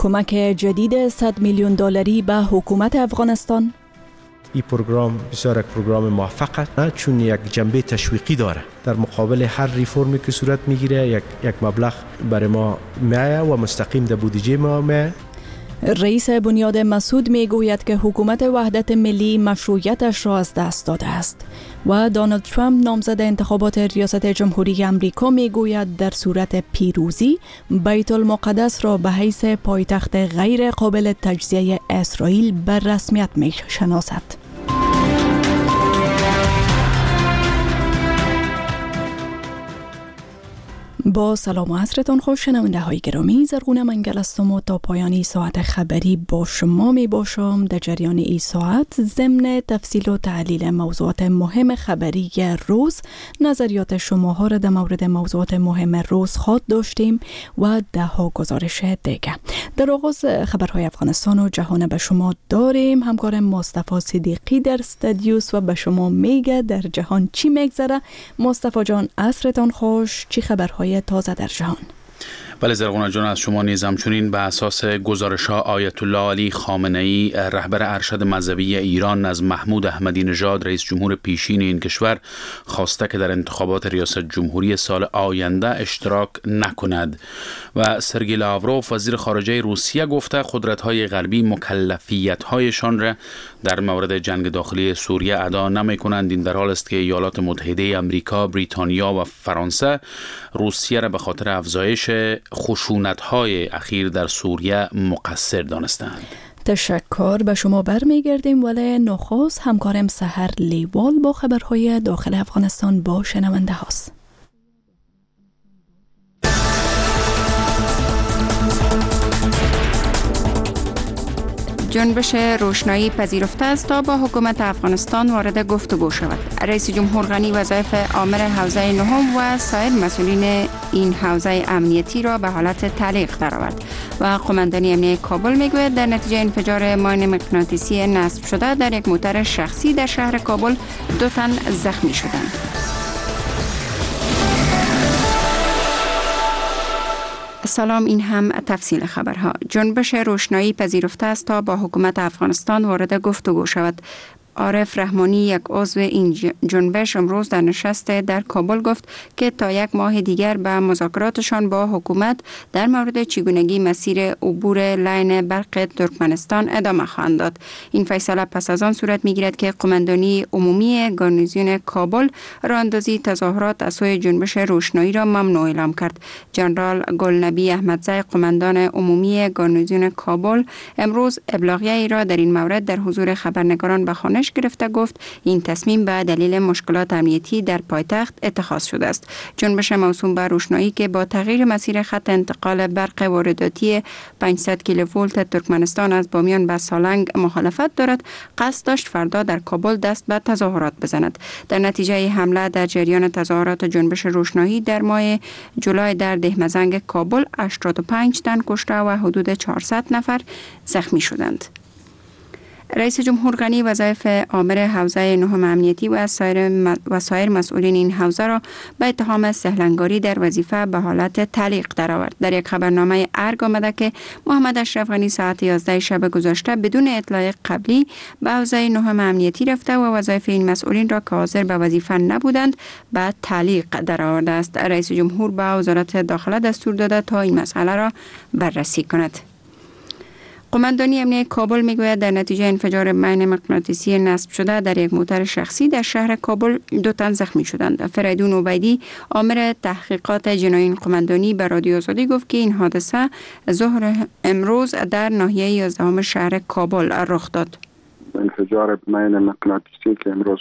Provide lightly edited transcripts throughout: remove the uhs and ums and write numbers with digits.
کمک جدید 100 میلیون دلاری به حکومت افغانستان. این پروگرام بسیار یک پروگرام موفق است چون یک جنبه تشویقی داره. در مقابل هر ریفرمی که صورت میگیره یک مبلغ برای ما میایه و مستقیم در بودجه ما میایه. رئیس بنیاد مسعود میگوید که حکومت وحدت ملی مشروعیتش را از دست داده است و دونالد ترامپ نامزد انتخابات ریاست جمهوری امریکا میگوید در صورت پیروزی بیت المقدس را به حیث پایتخت غیر قابل تجزیه اسرائیل به رسمیت میشناسد. با سلام و عصرتان خوش، شنونده های گرامی. زرغونه منگل هستم و تا پایانی ساعت خبری با شما می باشم. در جریان این ساعت ضمن تفصیل و تحلیل موضوعات مهم خبری روز، نظریات شما ها را در مورد موضوعات مهم روز خواد داشتیم و ده ها گزارش دیگه. در آغاز خبرهای افغانستان و جهان به شما داریم همکارم مصطفی صدیقی در استودیوس و به شما میگه در جهان چی میگذره. مصطفی جان، عصرتان خوش. چی خبرهای تازه در جهان؟ بله زرغونه جان، از شما نیز همچنین. به اساس گزارش‌ها آیت الله علی خامنه‌ای رهبر ارشد مذهبی ایران از محمود احمدی نژاد رئیس جمهور پیشین این کشور خواسته که در انتخابات ریاست جمهوری سال آینده اشتراک نکند و سرگئی لاوروف وزیر خارجه روسیه گفته قدرت‌های غربی مکلفیت‌هایشان را در مورد جنگ داخلی سوریه ادا نمی‌کنند. این در حال است که ایالات متحده آمریکا، بریتانیا و فرانسه روسیه را به خاطر افزایش خشونت‌های اخیر در سوریه مقصر دانستند. تشکر، به شما برمیگردیم، ولی نخست همکارم سحر لیوال با خبرهای داخل افغانستان با شنونده هاست. جنبش روشنایی پذیرفته است تا با حکومت افغانستان وارد گفتگو شود. رئیس جمهور غنی وظایف آمر حوزه نهم و سایر مسئولین این حوزه امنیتی را به حالت تعلیق درآورد و قماندانی امنیتی کابل میگوید در نتیجه انفجار ماین مغناطیسی نصب شده در یک موتر شخصی در شهر کابل 2 تن زخمی شدند. سلام، این هم تفصیل خبرها. جنبش روشنایی پذیرفته است تا با حکومت افغانستان وارد گفتگو شود. عارف رحمانی، یک عضو این جنبش، امروز در نشست در کابل گفت که تا 1 ماه دیگر به مذاکراتشان با حکومت در مورد چگونگی مسیر عبور لاین برق ترکمنستان ادامه خواهند داد. این فیصله پس از آن صورت میگیرد که قماندانی عمومی گارنیزیون کابل راهاندازی تظاهرات از سوی جنبش روشنایی را ممنوع اعلام کرد. جنرال گلنبی احمدزی، قماندان عمومی گارنیزیون کابل، امروز ابلاغیه‌ای را در این مورد در حضور خبرنگاران به خوانش گرفته گفت این تصمیم به دلیل مشکلات امنیتی در پایتخت اتخاذ شده است. جنبش موسوم به روشنایی که با تغییر مسیر خط انتقال برق وارداتی 500 کیلوولت ترکمنستان از بامیان به سالنگ مخالفت دارد، قصد داشت فردا در کابل دست به تظاهرات بزند. در نتیجه حمله در جریان تظاهرات جنبش روشنایی در ماه جولای در دهمزنگ کابل 85 تن کشته و حدود 400 نفر زخمی شدند. رئیس جمهور غنی وظایف آمر حوزه نهم امنیتی و سایر مسئولین این حوزه را به اتهام سهلنگاری در وظیفه به حالت تعلیق درآورد. در یک خبرنامه ارگ آمده که محمد اشرف غنی ساعت 11 شب گذشته بدون اطلاع قبلی به حوزه نهم امنیتی رفته و وظایف این مسئولین را که حاضر به وظیفه نبودند به تعلیق درآورده است. رئیس جمهور به وزارت داخله دستور داده تا این مسئله را بررسی کند. قماندانی امنیتی کابل میگوید در نتیجه انفجار ماین مغناطیسی نصب شده در یک موتر شخصی در شهر کابل 2 تن زخمی شدند. فریدون عبیدی، آمر تحقیقات جنایین قماندانی، به رادیو آزادی گفت که این حادثه ظهر امروز در ناحیه 11 شهر کابل رخ داد. انفجار ماین مغناطیسی که امروز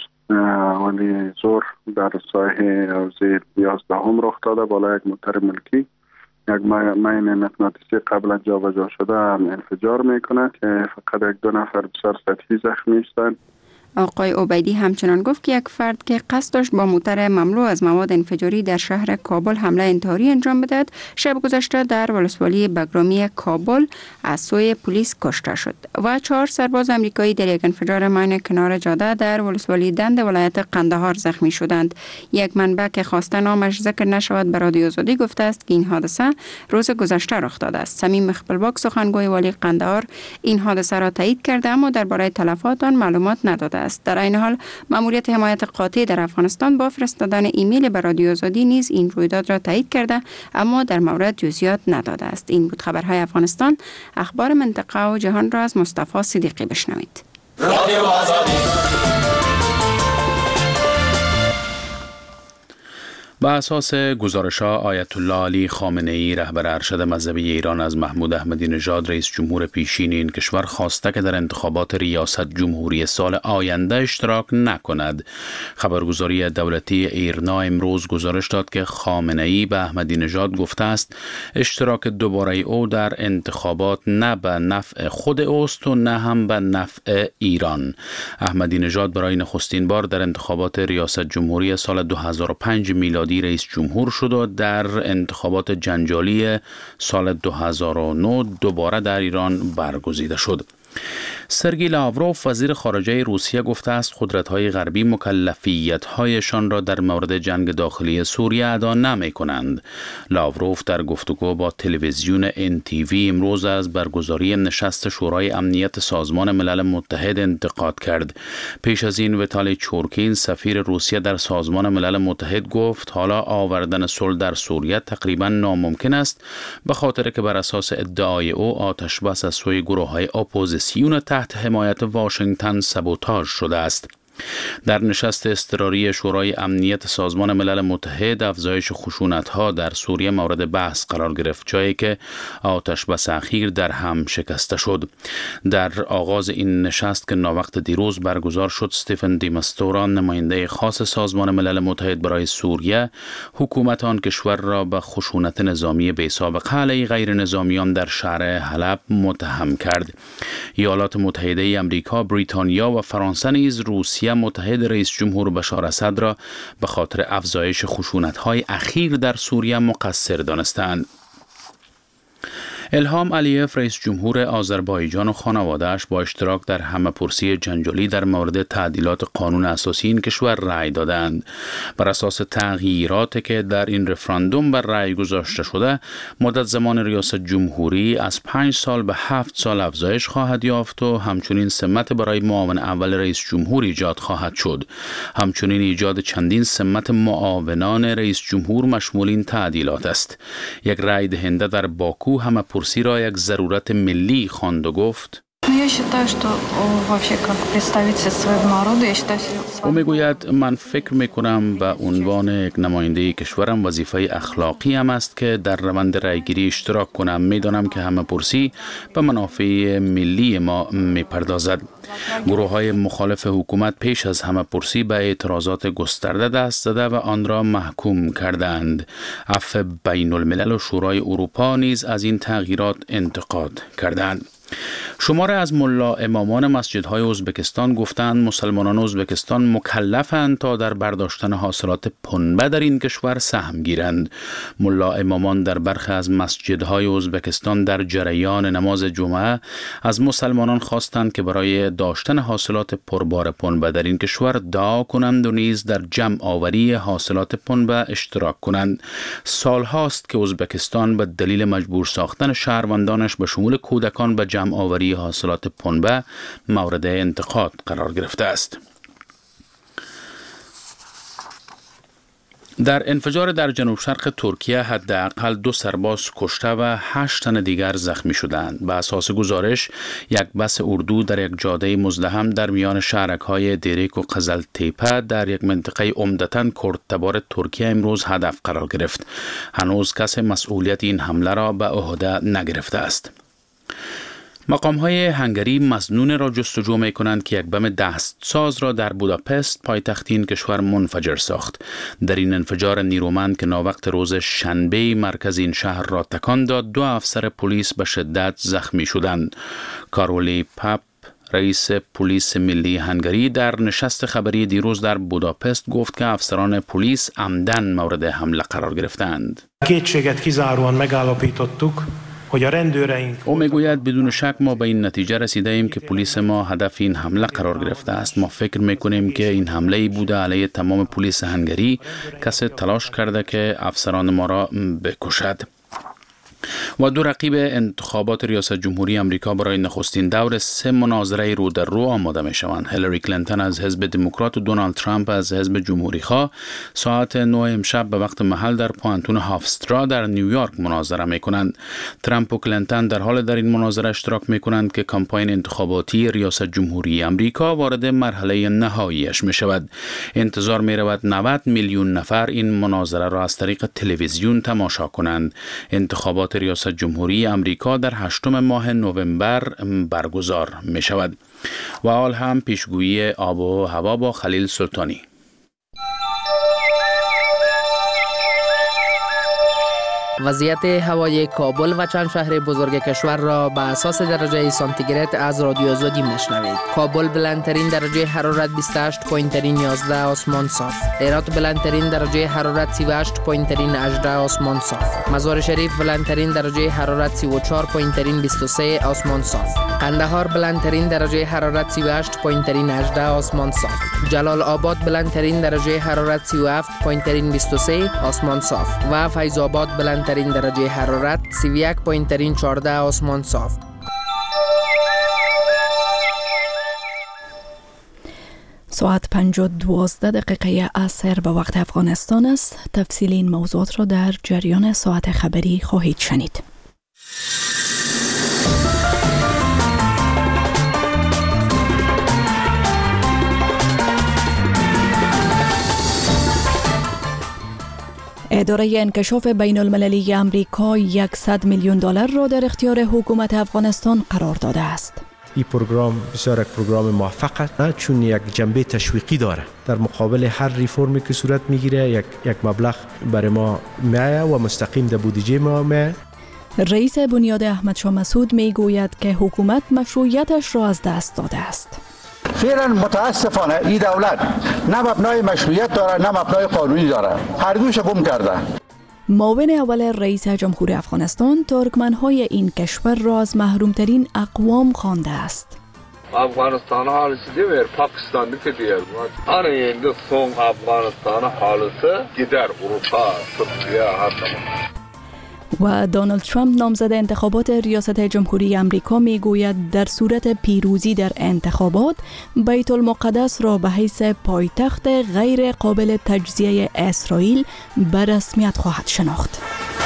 ولی ظهر در ساحه حوزه 11 رخ داده بالا یک موتر ملکی. یک ماین مغناطیسی قبلا جابجا شده انفجار میکنه که فقط 1-2 نفر بسیار سطحی زخمی هستند. آقای عبیدی همچنان گفت که یک فرد که قصد داشت با موتر مملو از مواد انفجاری در شهر کابل حمله انتحاری انجام بدهد، شب گذشته در ولسوالی بگرامی کابل از سوی پلیس کشته شد و 4 سرباز امریکایی در یک انفجار مین کنار جاده در ولسوالی دند ولایت قندهار زخمی شدند. یک منبع که خواسته نامش ذکر نشود به رادیو آزادی گفته است که این حادثه روز گذشته رخ داده است. صمیم مخبلباک سخنگوی والی قندهار این حادثه را تایید کرده اما درباره تلفات آن معلومات نداده است. در این حال ماموریت حمایت قاطع در افغانستان با فرستادن ایمیل به رادیو آزادی نیز این رویداد را تایید کرده اما در مورد جزئیات نداده است. این بود خبرهای افغانستان. اخبار منطقه و جهان را از مصطفی صدیقی بشنوید. رادیو آزادی. با اساس گزارش‌ها آیت الله علی خامنه‌ای رهبر ارشد مذهبی ایران از محمود احمدی نژاد رئیس جمهور پیشین این کشور خواسته که در انتخابات ریاست جمهوری سال آینده اشتراک نکند. خبرگزاری دولتی ایرنا امروز گزارش داد که خامنه‌ای به احمدی نژاد گفته است اشتراک دوباره او در انتخابات نه به نفع خود اوست و نه هم به نفع ایران. احمدی نژاد برای نخستین بار در انتخابات ریاست جمهوری سال 2005 میلادی رئیس جمهور شد و در انتخابات جنجالی سال 2009 دوباره در ایران برگزیده شد. سرگئی لاوروف وزیر خارجه روسیه گفته است قدرت‌های غربی مکلفیت‌هایشان را در مورد جنگ داخلی سوریه ادا نمی‌کنند. لاوروف در گفتگو با تلویزیون NTV امروز از برگزاری نشست شورای امنیت سازمان ملل متحد انتقاد کرد. پیش از این ویتالی چورکین سفیر روسیه در سازمان ملل متحد گفت حالا آوردن صلح در سوریه تقریباً ناممکن است به خاطر که بر اساس ادعای او آتش بس از سوی گروه‌های اپوزیسیون تحت حمایت واشنگتن سابوتاژ شده است. در نشست اضطراری شورای امنیت سازمان ملل متحد افزایش خشونت‌ها در سوریه مورد بحث قرار گرفت، جایی که آتش بس اخیر در هم شکسته شد. در آغاز این نشست که ناوقت دیروز برگزار شد، استیفن دیمستورا نماینده خاص سازمان ملل متحد برای سوریه حکومت آن کشور را به خشونت نظامی بی‌سابقه علیه غیر نظامیان در شهر حلب متهم کرد. ایالات متحده آمریکا، بریتانیا و فرانسه نیز روسیه متحد رئیس جمهور بشار اسد را به خاطر افزایش خشونت‌های اخیر در سوریه مقصر دانستند. الهام علیف رئیس جمهور آذربایجان و خانواده‌اش با اشتراک در همه‌پرسی جنجالی در مورد تعدیلات قانون اساسی این کشور رأی دادند. بر اساس تغییراتی که در این رفراندوم بر رأی گذاشته شده، مدت زمان ریاست جمهوری از 5 سال به 7 سال افزایش خواهد یافت و همچنین سمت برای معاون اول رئیس جمهور ایجاد خواهد شد. همچنین ایجاد چندین سمت معاونان رئیس جمهور مشمول این تعدیلات است. یک رأی دهنده در باکو همه‌پرسی را یک ضرورت ملی خواند و گفت او میگوید من فکر میکنم به عنوان یک نماینده کشورم وظیفه اخلاقی هم است که در روند رأیگیری اشتراک کنم. میدانم که همه‌پرسی به منافع ملی ما میپردازد. گروه های مخالف حکومت پیش از همه‌پرسی به اعتراضات گسترده دست زده و آن را محکوم کردند. عفو بین الملل و شورای اروپا نیز از این تغییرات انتقاد کردند. شماره از ملا امامان مسجدهای ازبکستان گفتند مسلمانان ازبکستان مکلفند تا در برداشتن حاصلات پنبه در این کشور سهم گیرند. ملا امامان در برخی از مسجدهای ازبکستان در جریان نماز جمعه از مسلمانان خواستند که برای داشتن حاصلات پربار پنبه در این کشور دعا کنند و نیز در جمع آوری حاصلات پنبه اشتراک کنند. سالهاست که ازبکستان به دلیل مجبور ساختن شهروندانش به شمول کودکان به جمع آوری حاصلات پنبه مورد انتقاد قرار گرفته است. در انفجار در جنوب شرق ترکیه حداقل 2 سرباز کشته و 8 تن دیگر زخمی شدند. به اساس گزارش یک بس اردو در یک جاده مزدحم در میان شهرک‌های دیریک و قزلتیپه در یک منطقه عمدتاً کردتبار ترکیه امروز هدف قرار گرفت. هنوز کسی مسئولیت این حمله را به عهده نگرفته است. مقام‌های هنگری مظنون را جستجو می‌کنند که یک بم دستساز را در بوداپست پایتخت این کشور منفجر ساخت. در این انفجار نیرومند که ناوقت روز شنبه مرکز این شهر را تکان داد، 2 افسر پلیس به شدت زخمی شدند. کارولی پاپ رئیس پلیس ملی هنگری در نشست خبری دیروز در بوداپست گفت که افسران پلیس عمدن مورد حمله قرار گرفتند. او میگوید بدون شک ما به این نتیجه رسیده ایم که پلیس ما هدف این حمله قرار گرفته است. ما فکر میکنیم که این حمله بوده علیه تمام پلیس هنگری. کسی تلاش کرده که افسران ما را بکشد. و دو رقیب انتخابات ریاست جمهوری امریکا برای نخستین دور 3 مناظره رو در رو آماده می شوند. هیلاری کلینتون از حزب دموکرات و دونالد ترامپ از حزب جمهوری خواه ساعت 9 امشب به وقت محل در پوانتون هافسترا در نیویورک مناظره می کنند. ترامپ و کلینتون در حال در این مناظره اشتراک می کنند که کمپاین انتخاباتی ریاست جمهوری امریکا وارد مرحله نهاییش می شود. انتظار می رود 90 میلیون نفر این مناظره را از طریق تلویزیون تماشا کنند. انتخابات ریاست جمهوری امریکا در 8 ماه نوامبر برگزار می شود. و حال هم پیشگویی آب و هوا با خلیل سلطانی. وضعیت هوای کابل و چند شهر بزرگ کشور را به اساس درجه سانتیگراد از رادیو آزادی میشنوید. کابل بلندترین درجه حرارت 28.11 آسمان صاف. هرات بلندترین درجه حرارت 38.18 آسمان صاف. مزار شریف بلندترین درجه حرارت 34.23 آسمان صاف. قندهار بلندترین درجه حرارت 38.18 آسمان صاف. جلال آباد بلندترین درجه حرارت 37.23 آسمان صاف و فیض آباد بلندترین درجه حرارت 31.14 آسمان صاف. ساعت 5:12 عصر به وقت افغانستان است. تفصیل این موضوعات را در جریان ساعت خبری خواهید شنید. اداره انکشاف بین المللی امریکا 100 میلیون دلار را در اختیار حکومت افغانستان قرار داده است. این پروگرام بسیار یک پروگرام موفق است چون یک جنبه تشویقی داره. در مقابل هر ریفورمی که صورت میگیره یک مبلغ برای ما میایه و مستقیم در بودجه ما میایه. رئیس بنیاد احمدشاه مسعود میگوید که حکومت مشروعیتش را از دست داده است. فعلا متاسفانه این دولت نه مبنای مشروعیت داره نه مبنای قانونی داره، هر دوش گم کرده. معاون اول رئیس جمهور افغانستان ترکمنهای این کشور را از محرومترین اقوام خوانده است. افغانستان حالسی دیگر پاکستان دیگر آره این دو سون افغانستان حالسه دیگر اروپا ترکیه هر و دونالد ترامپ نامزد انتخابات ریاست جمهوری امریکا میگوید در صورت پیروزی در انتخابات بیت المقدس را به حیث پایتخت غیر قابل تجزیه اسرائیل به رسمیت خواهد شناخت.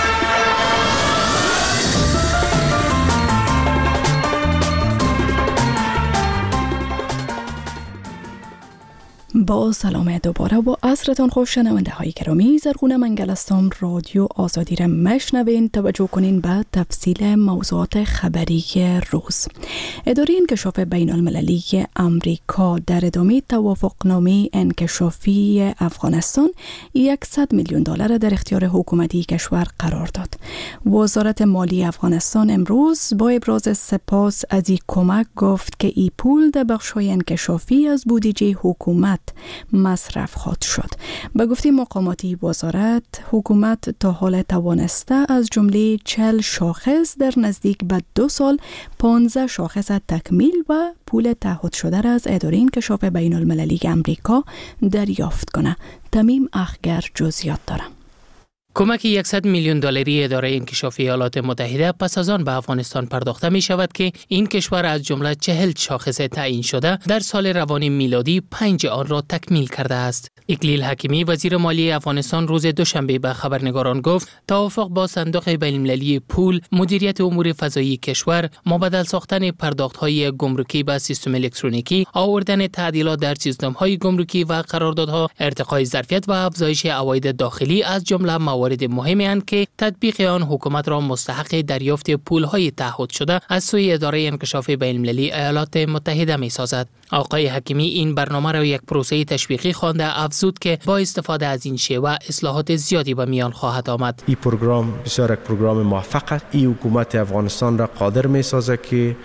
با سلام دوباره با عصرتان خوش شنونده های گرامی. زرغون منگل هستم. رادیو آزادی را مشنوین. توجه کنین به تفصیل موضوعات خبری روز. اداره انکشاف بین المللی امریکا در ادامه توافقنامه انکشافی افغانستان 100 میلیون دلار در اختیار حکومتی کشور قرار داد. وزارت مالی افغانستان امروز با ابراز سپاس از این کمک گفت که این پول در بخش‌های انکشافی از بودجه حکومت مصرف خواهد شد. به گفته مقاماتی وزارت، حکومت تا حال توانسته از جمله 40 شاخص در نزدیک به 2 سال 15 شاخص تکمیل و پول تعهد شده را از اداره انکشاف بین المللی امریکا دریافت کنه. تمیم اخگر جزئیات داره. کمک 100 میلیون دلاری اداره انکشافی ایالات متحده پس از آن به افغانستان پرداخته می شود که این کشور از جمله 40 شاخص تعیین شده در سال روان میلادی 5 آن را تکمیل کرده است. اکلیل حکیمی وزیر مالی افغانستان روز دوشنبه به خبرنگاران گفت توافق با صندوق بین‌المللی پول، مدیریت امور فضایی کشور، مبادل ساختن پرداخت‌های گمرکی به سیستم الکترونیکی، آوردن تعدیلات در سیستم‌های گمرکی و قراردادها، ارتقای ظرفیت و افزایش عواید داخلی از جمله موارد مهمی اند که تطبیق آن حکومت را مستحق دریافت پول‌های تعهد شده از سوی اداره انکشاف بین‌المللی ایالات متحده می‌سازد. آقای حکیمی این برنامه را یک پروسه تشویقی خوانده، افزود که با استفاده از این شیوه اصلاحات زیادی به میان خواهد آمد. این پروگرام بسیار یک پروگرام موفق است. این حکومت افغانستان را قادر می‌سازد که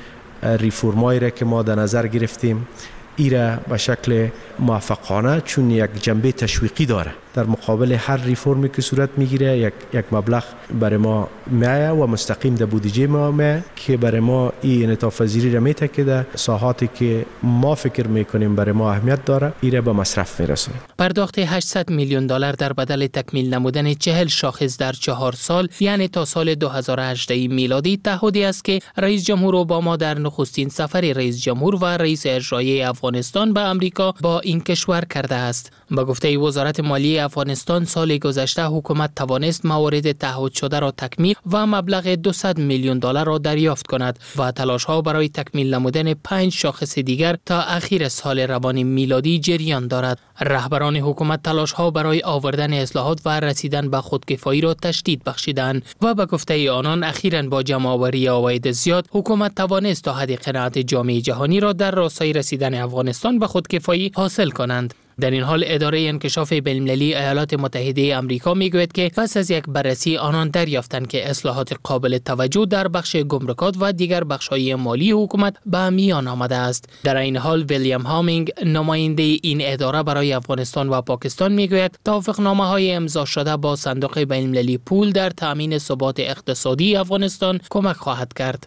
ریفورمایی را که ما در نظر گرفتیم ایره به شکل موفقانه، چون یک جنبه تشویقی داره. در مقابل هر ریفورمی که صورت میگیره یک مبلغ برای ما میایه و مستقیم در بودجه ما میایه که برای ما این انعطاف پذیری را میته که در ساحاتی که ما فکر میکنیم برای ما اهمیت داره ایره به مصرف میرسونه. پرداخت 800 میلیون دلار در بدل تکمیل نمودن 40 شاخص در 4 سال، یعنی تا سال 2018 میلادی، تعهدی است که رئیس جمهور اوباما در نخستین سفر رئیس جمهور و رئیس اجرایی افغانستان به امریکا با این کشور کرده است. با گفته وزارت مالیه افغانستان، سال گذشته حکومت توانست موارد تعهد شده را تکمیل و مبلغ 200 میلیون دلار را دریافت کند و تلاش‌ها برای تکمیل نمودن 5 شاخص دیگر تا اخیر سال روان میلادی جریان دارد. رهبران حکومت تلاش‌ها برای آوردن اصلاحات و رسیدن به خودکفایی را تشدید بخشیدند و به گفته آنان اخیراً با جمع‌آوری عواید زیاد حکومت توانست تا حد قناعت جامعه جهانی را در راستای رسیدن افغانستان به خودکفایی حاصل کنند. در این حال اداره انکشاف بین‌المللی ایالات متحده آمریکا میگوید که پس از یک بررسی آنان دریافتند که اصلاحات قابل توجه در بخش گمرکات و دیگر بخش‌های مالی حکومت به میان آمده است. در این حال ویلیام هامینگ، نماینده این اداره برای افغانستان و پاکستان، میگوید توافقنامه‌های امضا شده با صندوق بین‌المللی پول در تامین ثبات اقتصادی افغانستان کمک خواهد کرد.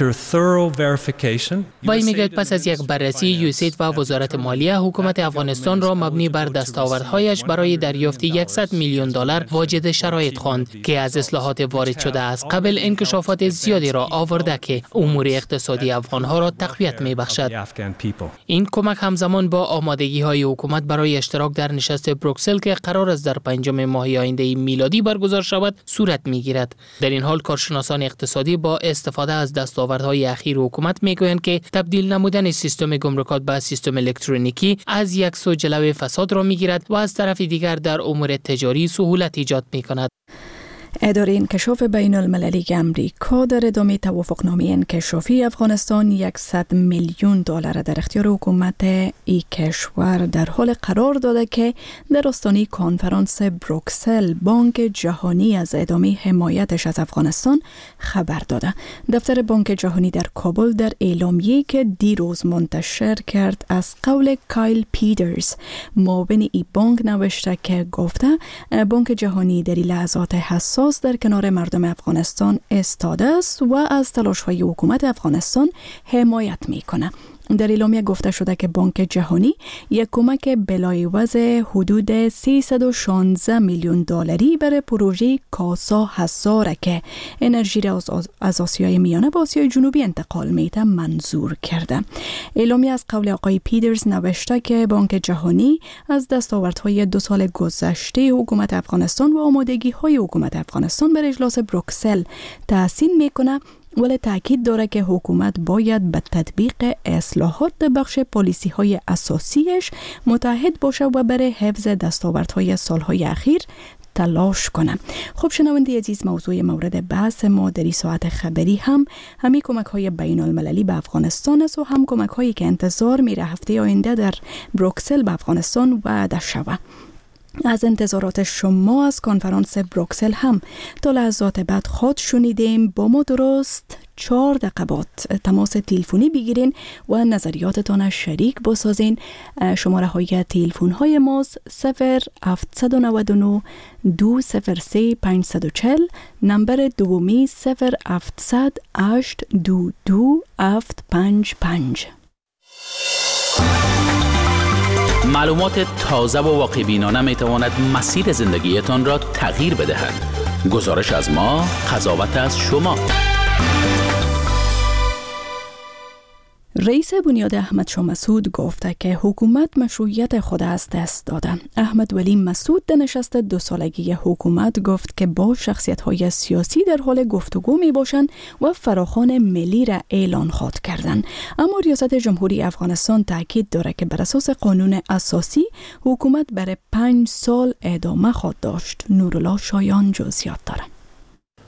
وی میگوید پس از یک بررسی یوسید و وزارت مالیه حکومت افغانستان را مبنی بر دستاوردهایش برای دریافت 100 میلیون دلار واجد شرایط خواند که از اصلاحات وارد شده از قبل انکشافات زیادی را آورده که امور اقتصادی افغانها را تقویت می‌بخشد. این کمک همزمان با آمادگی‌های حکومت برای اشتراک در نشست بروکسل که قرار است در 5 ماه آینده میلادی برگزار شود صورت می‌گیرد. در این حال کارشناسان اقتصادی با استفاده از دستاوردهای اخیر حکومت می‌گویند که تبدیل نمودن سیستم گمرکات به سیستم الکترونیکی از یک سو جلوی فساد را میگیرد و از طرف دیگر در امور تجاری سهولت ایجاد میکند. اداره انکشاف بین المللی امریکا در ادامه توافقنامه انکشافی افغانستان 100 میلیون دلار در اختیار حکومت این کشور در حال قرار داده که در آستانه کنفرانس بروکسل بانک جهانی از ادامه حمایتش از افغانستان خبر داده. دفتر بانک جهانی در کابل در اعلامیه‌ای که دیروز منتشر کرد از قول کایل پیترز، معاون ای بانک، نوشته که گفته بانک جهانی در لحظات حساس در کنار مردم افغانستان استاده است و از تلاش‌های حکومت افغانستان حمایت می‌کند. در اعلامیه گفته شده که بانک جهانی یک کمک بلایوز حدود 316 میلیون دلاری برای پروژه کاسا هزاره که انرژی را از آسیای میانه به آسیای جنوبی انتقال میده منظور کرده. اعلامیه از قول آقای پیترز نوشته که بانک جهانی از دستاوردهای 2 سال گذشته حکومت افغانستان و آمادگی‌های حکومت افغانستان برای اجلاس بروکسل تحسین میکنه، ولی تاکید داره که حکومت باید به تطبیق اصلاحات بخش پالیسی های اساسیش متحد باشه و برای حفظ دستاوردهای سالهای اخیر تلاش کنه. خب شنونده عزیز، موضوع مورد بحث ما در این ساعت خبری همین کمک های بین المللی به افغانستان است و هم کمک هایی که انتظار میره هفته آینده در بروکسل به افغانستان وعده شود. از انتظارات شما از کنفرانس بروکسل هم تا لحظات بعد خود شنیدیم. با ما درست 4 دقیقه بعد تماس تلفنی بگیرین و نظریاتتان شریک بسازین. شماره های تلفن های ماست 0799 203 540، نمبر دومی 0700 822 755. معلومات تازه و واقع‌بینانه می تواند مسیر زندگیتان را تغییر بدهد. گزارش از ما، قضاوت از شما. رئیس بنیاد احمد شاه مسعود گفته که حکومت مشروعیت خود از دست داده. احمد ولی مسعود در نشست 2 سالگی حکومت گفت که با شخصیت‌های سیاسی در حال گفتگو می‌باشند و فراخوان ملی را اعلان خواهد کردند. اما ریاست جمهوری افغانستان تاکید داره که بر اساس قانون اساسی حکومت برای 5 سال ادامه خواهد داشت. نورالله شایان جزئیات داره.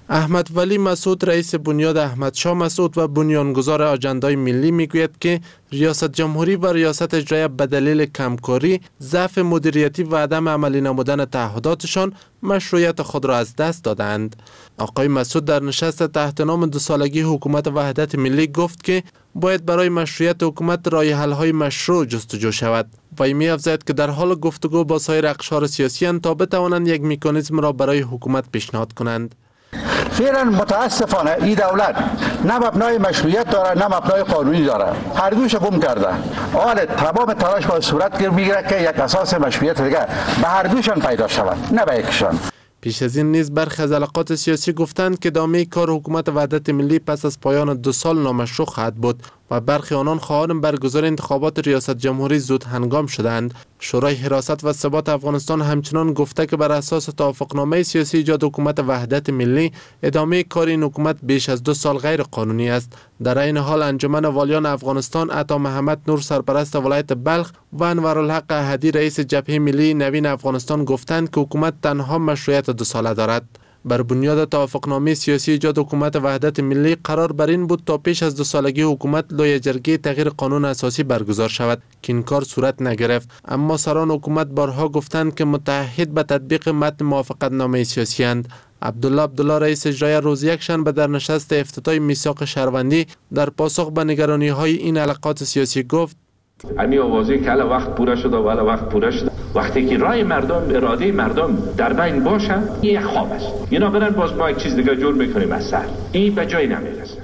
احمد ولی مسعود رئیس بنیاد احمد شاه مسعود و بنیانگذار آجندای ملی میگوید که ریاست جمهوری و ریاست اجرایی به دلیل کمکاری، ضعف مدیریتی و عدم عملی نمودن تعهداتشان مشروعیت خود را از دست دادند. آقای مسعود در نشست تحت نام 2 سالگی حکومت وحدت ملی گفت که باید برای مشروعیت حکومت راه حل‌های مشروع جستجو شود و می‌افزاید که در حال گفتگو با سایر اقشار سیاسی اند تا بتوانند یک مکانیزم را برای حکومت پیشنهاد کنند. فعلا متاسفانه این دولت نه مبنای مشروعیت داره نه مبنای قانونی داره، هر دوش گم کرده. حال تمام تلاش با صورت میگیره که یک اساس مشروعیت دیگه به هر دوشان پیدا شود، نه به یکشان. پیش از این نیز برخی از حلقات سیاسی گفتند که ادامه کار حکومت وحدت ملی پس از پایان 2 سال نامشروع خواهد بود و برخی آنان خواهان برگزار انتخابات ریاست جمهوری زود هنگام شدند. شورای حراست و ثبات افغانستان همچنان گفته که بر اساس توافقنامه سیاسی ایجاد حکومت وحدت ملی ادامه کار این حکومت بیش از 2 سال غیر قانونی است. در این حال انجمن والیان افغانستان عطا محمد نور سرپرست ولایت بلخ و انورالحق احدی رئیس جبهه ملی نوین افغانستان گفتند که حکومت تنها مشروعیت 2 ساله دارد. بر بنیاد توافقنامه سیاسی ایجاد حکومت وحدت ملی قرار بر این بود تا پیش از 2 سالگی حکومت لایحه جرگه تغییر قانون اساسی برگزار شود که این کار صورت نگرفت، اما سران حکومت بارها گفتند که متعهد به تطبیق متن موافقتنامه سیاسی اند. عبدالله رئیس اجرایی روز یکشنبه در نشست افتتاحی میثاق شهروندی در پاسخ به نگرانی های این حلقات سیاسی گفت: امی آوازی که الان وقت پوره شده و الان وقت پوره شده، وقتی که رای مردم، اراده مردم در بین باشه، این یک خواب است. اینا برن باز ما یک چیز دیگه جور میکنیم از سر، این به جای نمیرسه.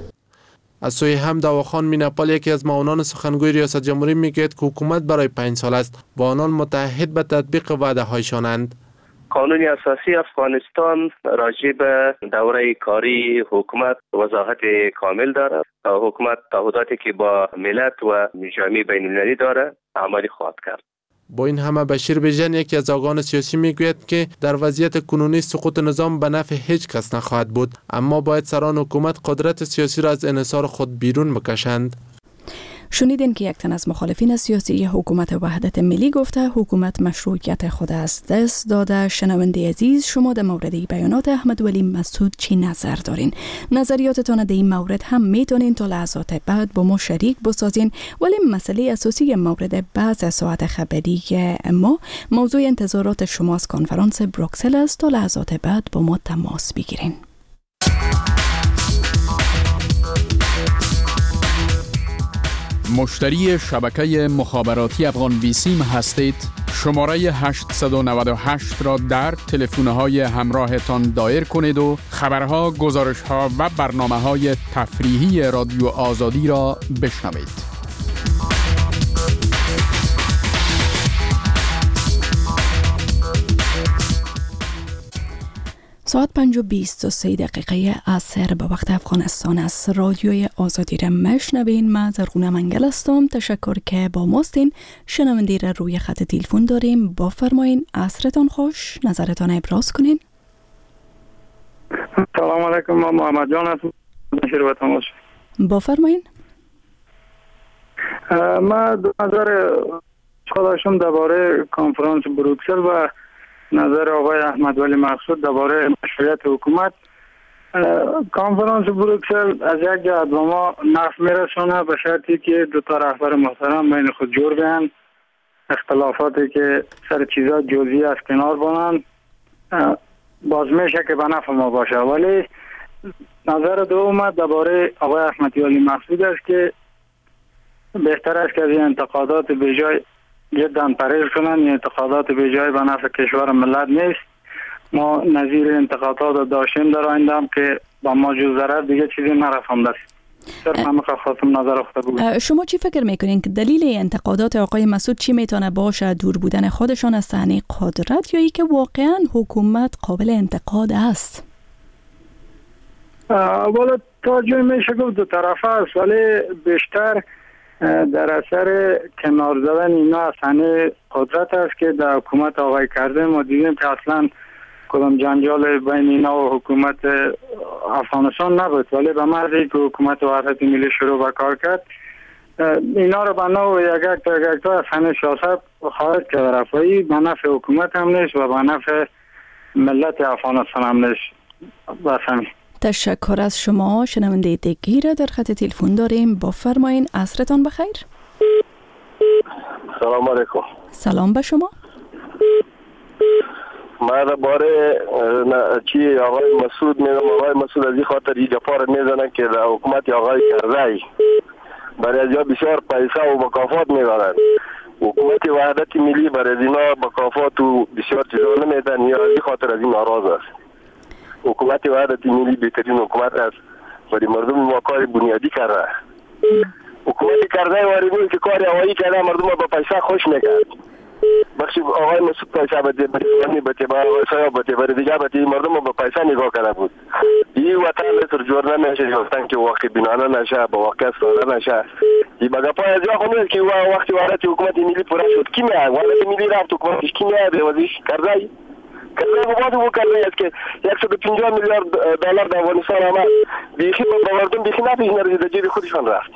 از سوی حمد آقاخان میناپال یکی از معاونان سخنگوی ریاست جمهوری میگوید که حکومت برای 5 سال است و آنان متعهد به تطبیق وعده هایشانند. قانون اساسی افغانستان راجع به دوره کاری حکومت وضاحت کامل داره. حکومت تعهداتی که با ملت و جامعه بین المللی داره عملی خواهد کرد. با این همه بشیر بیژن یکی از آگاهان سیاسی میگوید که در وضعیت کنونی سقوط نظام به نفع هیچ کس نخواهد بود، اما باید سران حکومت قدرت سیاسی را از انحصار خود بیرون بکشند. شنیدین که یک تن از مخالفین سیاسی حکومت وحدت ملی گفته حکومت مشروعیت خود از دست داده. شنونده عزیز، شما در مورد بیانات احمد ولی مسعود چی نظر دارین؟ نظریاتتان در این مورد هم میتونین تا لحظات بعد با ما شریک بسازین، ولی مسئله اساسی مورد بعض ساعت خبری ما موضوع انتظارات شما از کنفرانس بروکسل است. تا لحظات بعد با ما تماس بگیرین. مشتری شبکه مخابراتی افغان بیسیم هستید؟ شماره 898 را در تلفن‌های همراهتان دایر کنید و خبرها، گزارش‌ها و برنامه‌های تفریحی رادیو آزادی را بشنوید. ساعت 5:23 عصر به وقت افغانستان است. رادیوی آزادی را مشنوین. من زرغونه منگل هستم. تشکر که با ماستین. شنونده را روی خط تلفن داریم. بفرمایین. عصرتان خوش. نظرتان ابراز کنین. سلام علیکم. من محمد جان هستم. بفرمایین. من نظر خودشم درباره کنفرانس بروکسل و نظر آقای احمد ولی مسعود درباره مشروعیت حکومت. کنفرانس بروکسل از یک جهت به ما نفع میرسونه به شرطی که 2 رهبر محترم بین خود جور بیان، اختلافاتی که سر چیزا جزئی از کنار بانند، باز میشه که به نفع ما باشه. ولی نظر دوم درباره آقای احمد ولی مسعود است که بهتر است که از این انتقادات بیجای جدا پرهیز کنن. این انتقادات بیجای به نفع کشور ملت نیست. ما نظیر انتقادات داشتیم در آینده هم که با ما جز ضرر دیگه چیزی نرسانده است. صرف همه خواستم نظر خود بگویم. شما چی فکر میکنین که دلیل انتقادات آقای مسعود چی میتونه باشه؟ دور بودن خودشان از صحنه قدرت یا ای که واقعا حکومت قابل انتقاد است؟ والا توجه میشه گفت 2 طرفه است، ولی بیشتر در اثر کنار زدن اینا از صحنه قدرت است که در حکومت آقای کرده. ما دیدیم که اصلا کدام جنجال بین اینا و حکومت افغانستان نبود، ولی به محضی که حکومت وحدت ملی شروع به کار کرد اینا رو به نوع یک تا از صحنه سیاست خارج کرد. رفایی به نفع حکومت هم نیست و به نفع ملت افغانستان هم نیست. بس همین. تشکر از شما. شنونده دیگی را در خط تلفن داریم. بفرمایین. عصرتان بخیر. سلام علیکم. سلام به شما. ما باره چی آقای مسعود میگم. آقای مسعود از این خاطر این جفار میزنن که در حکومت آقای کرزی برای از بسیار پیسه و مکافات میدارن. حکومت وحدت ملی برای اینا مکافات و بسیار چیزا نمیدن. یا از این خاطر از این ناراض است. حکومت وحدت ملی بهترین حکومت است. برای مردم ما کار بنیادی کرده. حکومت کرزی وارد که کار هوایی کرده مردم با پیسه خوش میکرد. بخشی آقای مسعود پیسه بده بده با آقای بده برای دیگه بده مردم با پیسه نگاه کرده بود. این وطن سر جور نمیشه یافتن که واقعی بینانه نشه با واقع ساده نشه. این بگه پای از یا خونه که وقتی وارد حکومت ملی پورا شد کی میاد وارد ملی رفت حکومتش کی میاد بوزیش کرزی بود کرده است که 150 میلیارد دلار در افغانستان آمد بیخی با مردم بیخی نپیش نرسید جیب خودشان رفت.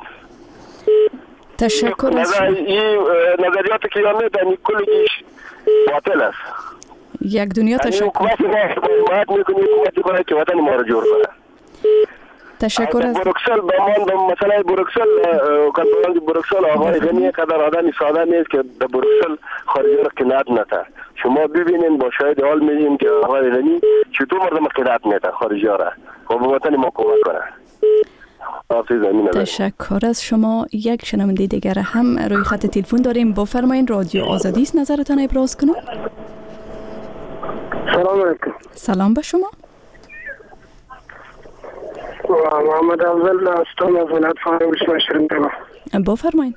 تشکر از نظریات که یا میدن کلگیش باطل است. یک دنیا تشکر. حکومت میکنی حکومتی کنه که وطن ما را جور کنه. تشکر از بروکسل با مسئله بروکسل کنفرانس بروکسل آقای غنی قدر آدمی ساده نیست که در بروکسل خارجی را قناعت نده. شما ببینین با شاهد حال میدین که آقای غنی چطور مردم قناعت میده خارجی را و به وطن ما کمک کنه. تشکر از شما. یک شنونده دیگر هم روی خط تلفن داریم. بفرمایین. رادیو آزادی است. نظرتان ابراز کنید. سلام علیکم. سلام به شما. محمد افضل هستم از ولایت فاروق شهر. بفرمایین.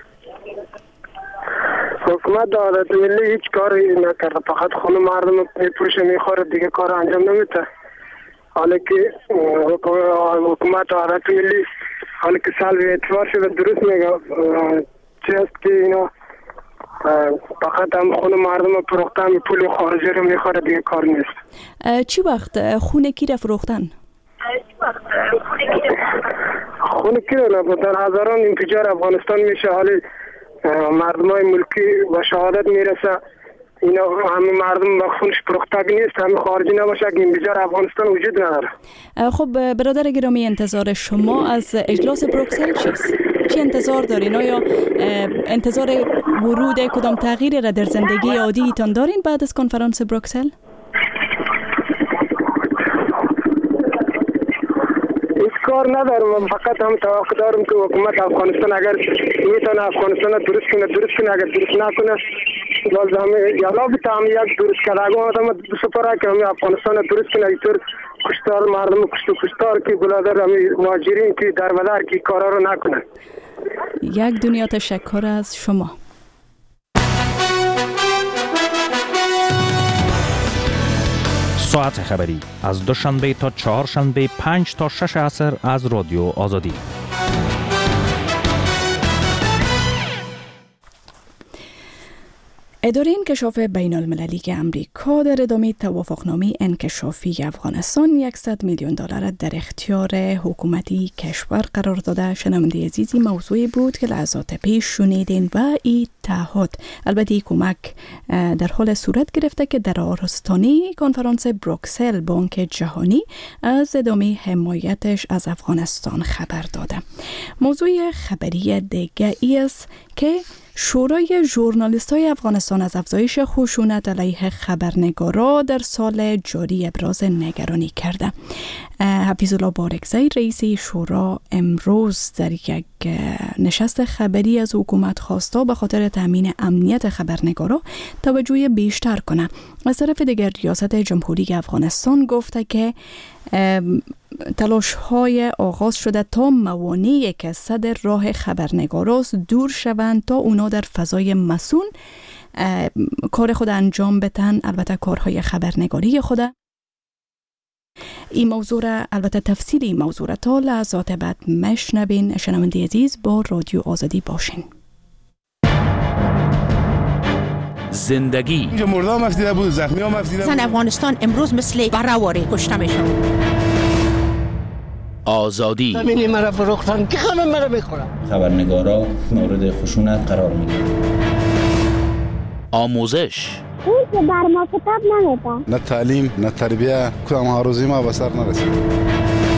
حکومت وحدت ملی هیچ کاری نکرده. فقط خون مردم پوش میخوره دیگه کار انجام نمیده. حالا که حکومت وحدت ملی حالا که سال اعتبار شده درست میگه چی است که اینا فقط هم خون مردم فروختن پول خارجی رو میخوره دیگه کار نیست. چی وقت خونه کی را فروختن؟ خونه کی را نه در هزاران انفجار افغانستان میشه. حالی مردمای ملکی و شهادت میرسه. اینا همه مردم با خونش فروختگی نیست. همه خارجی نباشه که انفجار افغانستان وجود نداره. خب برادر گرامی انتظار شما از اجلاس بروکسل چیست؟ چی انتظار دارین؟ آیا انتظار ورود کدام تغییری را در زندگی عادی تان دارین بعد از کنفرانس بروکسل؟ کار ندارم. فقط هم توقع دارم که حکومت افغانستان اگر میتونه افغانستان درست کنه اگر درست نکنه باز همه یالا بتام یک درست کردگو آدم سپاره که همه افغانستان درست کنه. اینطور کشتار مردم کشتار که بلادر همه مهاجرین که در بدر که کارا رو نکنه. یک دنیا تشکر از شما. ساعت خبری از دوشنبه تا چهارشنبه 5 تا 6 عصر از رادیو آزادی. اداره انکشاف بین المللی امریکا در ادامه توافقنامه انکشافی افغانستان $100 میلیون در اختیار حکومتی کشور قرار داده. شنونده عزیزی موضوعی بود که لحظات پیش شنیدین و این تعهد البته کمک در حال صورت گرفته که در آستانه کنفرانس بروکسل بانک جهانی از ادامه حمایتش از افغانستان خبر داده. موضوع خبری دیگه ای است که شورای ژورنالیست‌های افغانستان از افزایش خشونت علیه خبرنگارا در سال جاری ابراز نگرانی کرده. حفیظ الله بارکزی رئیس شورا امروز در یک نشست خبری از حکومت خواسته به خاطر تامین امنیت خبرنگارا توجه بیشتر کنه. از طرف دیگر ریاست جمهوری افغانستان گفته که تلاش‌های آغاز شده تا موانعی که صدر راه خبرنگاراست دور شوند تا اونا در فضای مسئول کار خود انجام بدن، البته کارهای خبرنگاری خود. این موضوع را البته تفصیل این موضوع را تا لحظات بعد مشنوین. شنونده عزیز با رادیو آزادی باشین. زندگی اینجا مرده هم افتیده بود، زخمی هم افتیده بود. زن افغانستان امروز مثل برهواری کشته میشه. آزادی زمینی مرا فروختن که خانم مرا میخورم. خبرنگارا مورد خشونت قرار میگیرن. آموزش اون که بر ما کتاب نمیده. نه تعلیم نه تربیه کدام هر روزی ما به سر نرسید.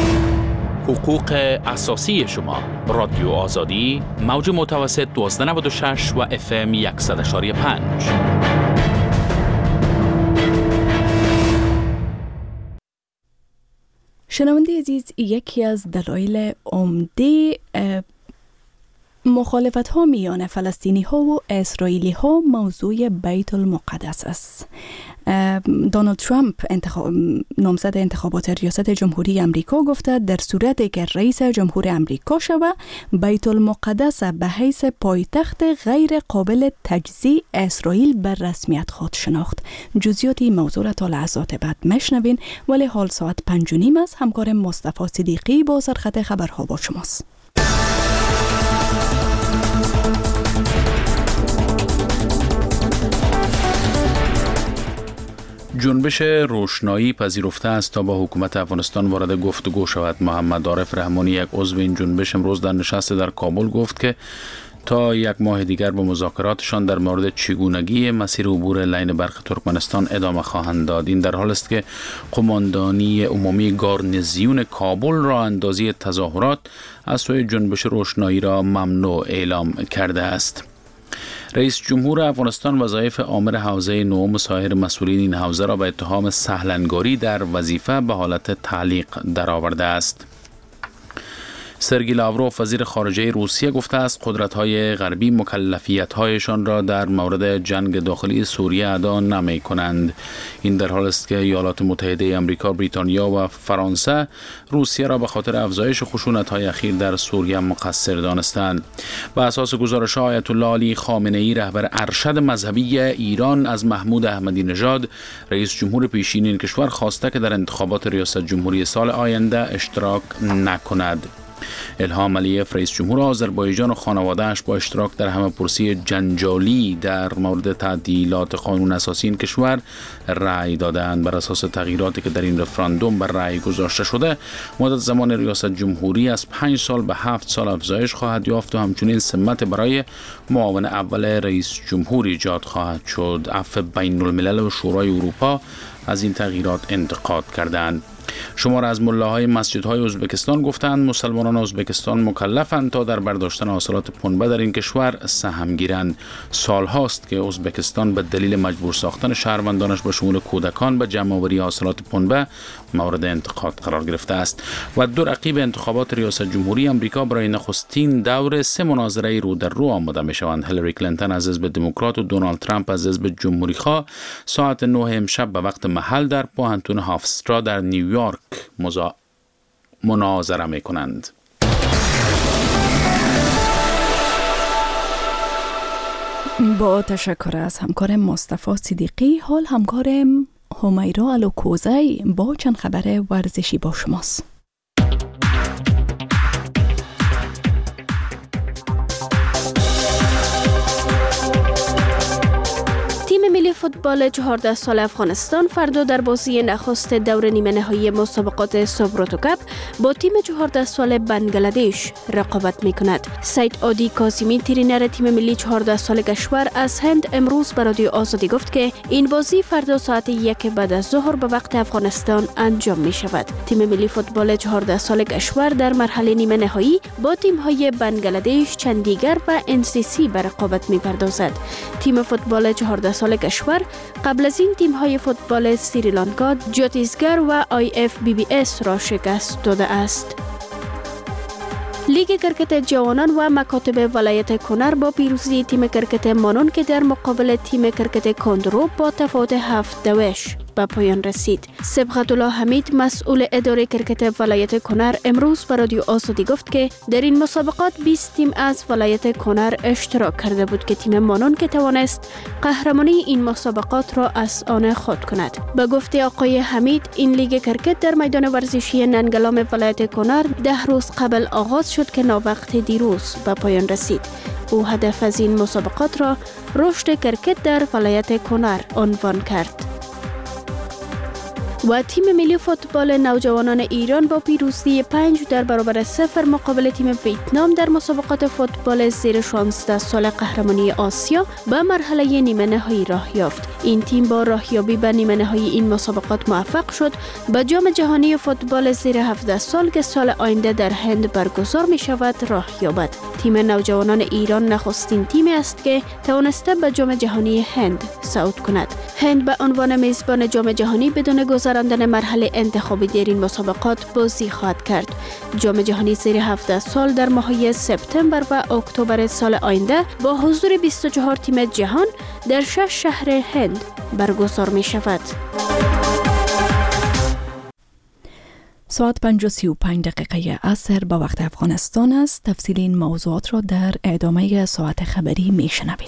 حقوق اساسی شما. رادیو آزادی، موج متوسط 1296 و FM 100.5. شنونده عزیز، یکی از دلایل عمده مخالفت ها میان فلسطینی ها و اسرائیلی ها موضوع بیت المقدس است. دونالد ترامپ نامزد انتخابات ریاست جمهوری امریکا گفته در صورتی که رئیس جمهور امریکا شود، بیت المقدس به حیث پایتخت غیر قابل تجزیه اسرائیل به رسمیت خود شناخت. جزئیات این موضوع را تا لحظات بعد میشنوین، ولی حال ساعت 5:30 است. همکار مصطفی صدیقی با سرخط خبرها با شماست. جنبش روشنایی پذیرفته است تا با حکومت افغانستان وارد گفتگو شود. محمد عارف رحمانی، یک عضو این جنبش، امروز در نشست در کابل گفت که تا 1 ماه دیگر به مذاکراتشان در مورد چگونگی مسیر عبور لین برق ترکمنستان ادامه خواهند داد. این در حال است که قماندانی عمومی گارنیزیون کابل راه اندازی تظاهرات از سوی جنبش روشنایی را ممنوع اعلام کرده است. رئیس جمهور افغانستان وظایف آمر حوزه نهم سایر مسئولین این حوزه را به اتهام سهلنگاری در وظیفه به حالت تعلیق درآورده است. سرگئی لاوروف، وزیر خارجه روسیه، گفته است قدرت‌های غربی مکلفیت‌هایشان را در مورد جنگ داخلی سوریه ادا نمی‌کنند. این در حال است که ایالات متحده آمریکا، بریتانیا و فرانسه روسیه را به خاطر افزایش خشونت‌های اخیر در سوریه مقصر دانستند. بر اساس گزارش آیت الله علی خامنه‌ای، رهبر ارشد مذهبی ایران، از محمود احمدی نژاد، رئیس جمهور پیشین این کشور، خواسته که در انتخابات ریاست جمهوری سال آینده اشتراک نکند. الهام علیف، رئیس جمهور آذربایجان، و خانواده‌اش با اشتراک در همه‌پرسی جنجالی در مورد تعدیلات قانون اساسی این کشور رأی دادند. بر اساس تغییراتی که در این رفراندوم بر رأی گذاشته شده، مدت زمان ریاست جمهوری از 5 سال به 7 سال افزایش خواهد یافت و همچنین سمت برای معاون اول رئیس جمهور ایجاد خواهد شد. عفو بین الملل و شورای اروپا از این تغییرات انتقاد کردند. شمار از ملاهای مسجدهای ازبکستان گفتند مسلمانان ازبکستان مکلفند تا در برداشتن حاصلات پنبه در این کشور سهم گیرند. سال هاست که ازبکستان به دلیل مجبور ساختن شهروندانش به شمول کودکان به جمع‌آوری حاصلات پنبه مورد انتقاد قرار گرفته است. و 2 رقیب انتخابات ریاست جمهوری آمریکا برای نخستین دور 3 مناظره رو در رو آماده می‌شوند. هیلاری کلینتون از حزب دموکرات و دونالد ترامپ از حزب جمهوری‌خواه ساعت 9 امشب به وقت محل در پوهنتون هافسترا در نیویورک مناظره می‌کنند. با تشکر از همکار مصطفی صدیقی، حال همکار همیرا الوکوزی با چند خبر ورزشی با شماست. ملی فوتبال 14 سال افغانستان فردا در بازی نخست دور نیمه نهایی مسابقات سابروتو کپ با تیم 14 سال بنگلادش رقابت می‌کند. سید عادی کاظمی، ترینر تیم ملی 14 سال کشور از هند، امروز به رادیو آزادی گفت که این بازی فردا ساعت 1 بعد از ظهر به وقت افغانستان انجام می‌شود. تیم ملی فوتبال 14 سال کشور در مرحله نیمه نهایی با تیم‌های بنگلادش، چندیگرد و NCC به رقابت می‌پردازد. تیم فوتبال 14 سال کشور قبل از این تیم‌های فوتبال سریلانکا، جاتیسگر و IFBBS را شکست داده است. لیگ کرکت جوانان و مکاتب ولایت کنر با پیروزی تیم کرکت مانون که در مقابل تیم کرکت کاندرو با تفاوت 7-2 به پایان رسید. سبغت الله حمید، مسئول اداره کرکت ولایت کنر، امروز به رادیو آزادی گفت که در این مسابقات 20 تیم از ولایت کنر اشتراک کرده بود که تیم مانون که توانست قهرمانی این مسابقات را از آن خود کند. به گفته آقای حمید، این لیگ کرکت در میدان ورزشی ننگلام ولایت کنر 10 روز قبل آغاز شد که ناوقت دیروز به پایان رسید. او هدف از این مسابقات را رشد کرکت در ولایت کنر عنوان کرد. و تیم ملی فوتبال نوجوانان ایران با پیروزی 5 در برابر 0 مقابل تیم ویتنام در مسابقات فوتبال زیر 16 سال قهرمانی آسیا به مرحله نیمه نهایی راه یافت. این تیم با راهیابی به نیمه نهایی این مسابقات موفق شد به جام جهانی فوتبال زیر 17 سال که سال آینده در هند برگزار می شود راه یابد. تیم نوجوانان ایران نخستین تیمی است که توانسته به جام جهانی هند صعود کند. هند به عنوان میزبان جام جهانی بدون گذراندن مرحله انتخابی در این مسابقات بازی خواهد کرد. جام جهانی زیر 17 سال در ماه‌های سپتامبر و اکتبر سال آینده با حضور 24 تیم جهان در 6 شهر هند برگزار می شود. ساعت 5:35 عصر به وقت افغانستان است. تفصیل این موضوعات را در ادامه ساعت خبری می شنوید.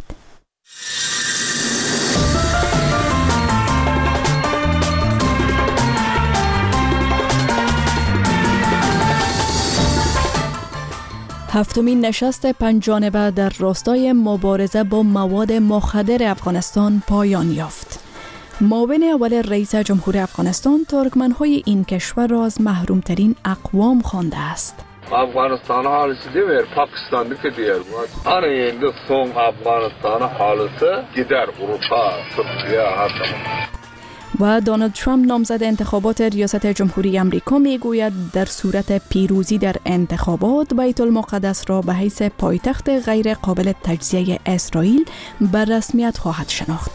هفتمین نشست 5 جانبه در راستای مبارزه با مواد مخدر افغانستان پایان یافت. معاون اول رئیس جمهور افغانستان ترکمن‌های این کشور را از محروم‌ترین اقوام خوانده است. افغانستان حالسی دیگر پاکستان که دیگر بود. آن این دو سوم افغانستان حالسی دیگر اروپا ترکیه هستند. و دونالد ترامپ نامزد انتخابات ریاست جمهوری امریکا میگوید در صورت پیروزی در انتخابات بیت المقدس را به حیث پایتخت غیر قابل تجزیه اسرائیل به رسمیت خواهد شناخت.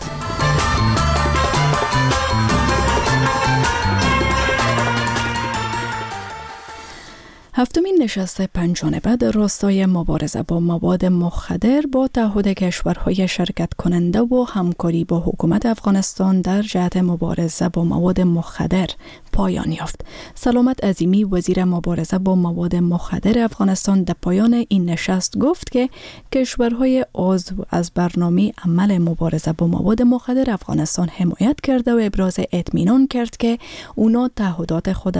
هفتمین نشست 5 جانبه در راستای مبارزه با مواد مخدر با تعهد کشورهای شرکت کننده و همکاری با حکومت افغانستان در جهت مبارزه با مواد مخدر پایان یافت. سلامت عظیمی وزیر مبارزه با مواد مخدر افغانستان در پایان این نشست گفت که کشورهای عضو از برنامه عمل مبارزه با مواد مخدر افغانستان حمایت کرده و ابراز اطمینان کرد که اونا تعهدات خود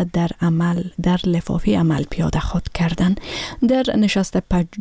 در لفافه عمل پیاده خود کردند. در نشست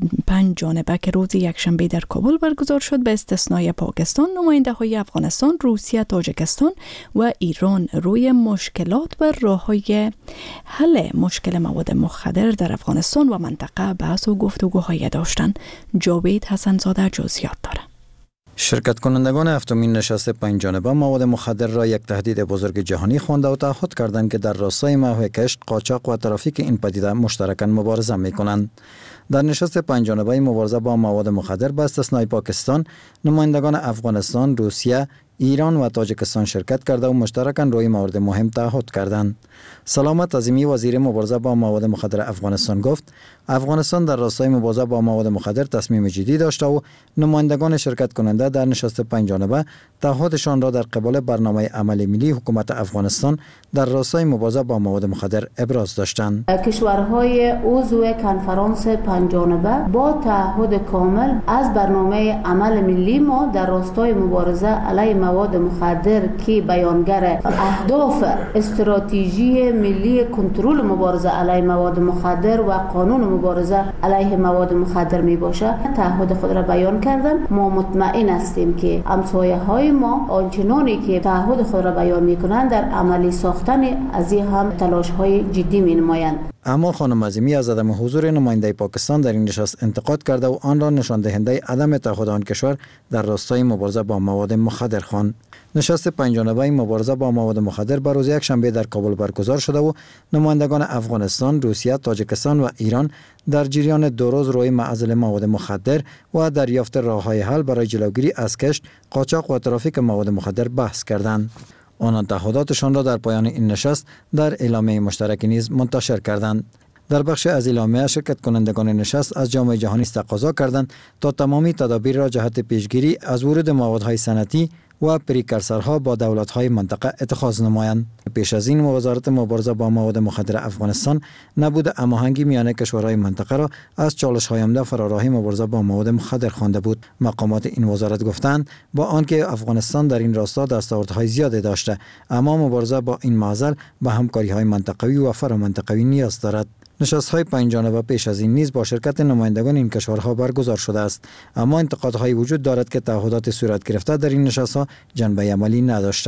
5 جانبه که روز یکشنبه در کابل برگزار شد به استثنای پاکستان، نماینده‌های افغانستان، روسیه، تاجیکستان و ایران روی مشکلات و راه‌های حل مشکل مواد مخدر در افغانستان و منطقه بحث و گفتگوهای داشتند. جاوید حسن‌زاده جزئیات دارد. شرکت کنندگان هفتمین نشست 5 جانبه مواد مخدر را یک تهدید بزرگ جهانی خوانده و تعهد کردند که در راستای محو کشت، قاچاق و ترافیک این پدیده مشترکاً مبارزه می‌کنند. در نشست 5 جانبه مبارزه با مواد مخدر به استثنای پاکستان، نمایندگان افغانستان، روسیه، ایران و تاجیکستان شرکت کرده و مشترکاً روی موارد مهم تعهد کردند. سلامت عظیمی وزیر مبارزه با مواد مخدر افغانستان گفت افغانستان در راستای مبارزه با مواد مخدر تصمیم جدی داشته و نمایندگان شرکت کننده در نشست 5 جانبه تعهدشان را در قبال برنامه عمل ملی حکومت افغانستان در راستای مبارزه با مواد مخدر ابراز داشتند. کشورهای عضو کنفرانس 5 جانبه با تعهد کامل از برنامه عمل ملی ما در راستای مبارزه علیه مواد مخدر که بیانگر اهداف استراتژی ملی کنترل مبارزه علیه مواد مخدر و قانون مبارزه علیه مواد مخدر می باشه تعهد خود را بیان کردن. ما مطمئن هستیم که همسایه های ما آنچنانی که تعهد خود را بیان می کنند در عملی ساختن از این هم تلاش های جدی می نمایند. اما خانم عظیمی از عدم حضور نماینده پاکستان در این نشست انتقاد کرده و آن را نشان دهنده عدم تعهد آن کشور در راستای مبارزه با مواد مخدر خواند. نشست 5 جانبه مبارزه با مواد مخدر بر روز یکشنبه در کابل برگزار شده و نمایندگان افغانستان، روسیه، تاجیکستان و ایران در جریان 2 روز روی معضل مواد مخدر و دریافت راه‌های حل برای جلوگیری از کشت، قاچاق و ترافیک مواد مخدر بحث کردند. آنان تعهداتشان را در پایان این نشست در اعلامیه مشترک نیز منتشر کردند. در بخش از اعلامیه شرکت کنندگان نشست از جامعه جهانی تقاضا کردند تا تمامی تدابیر را جهت پیشگیری از ورود موادهای صنعتی و پریکرسرها با دولت‌های منطقه اتخاذ نمایند. پیش از این وزارت مبارزه با مواد مخدر افغانستان نبود هماهنگی میان کشورهای منطقه را از چالش‌های عمده فراراه مبارزه با مواد مخدر خوانده بود. مقامات این وزارت گفتند با آنکه افغانستان در این راستا دستاوردهای زیادی داشته، اما مبارزه با این معضل به همکاری‌های منطقوی و فرامنطقوی نیاز دارد. نشست‌های 5 جانبه پیش از این نیز با شرکت نمایندگان این کشورها برگزار شده است، اما انتقادهای وجود دارد که تعهدات صورت گرفته در این نشست‌ها جنبه عملی نداشته است.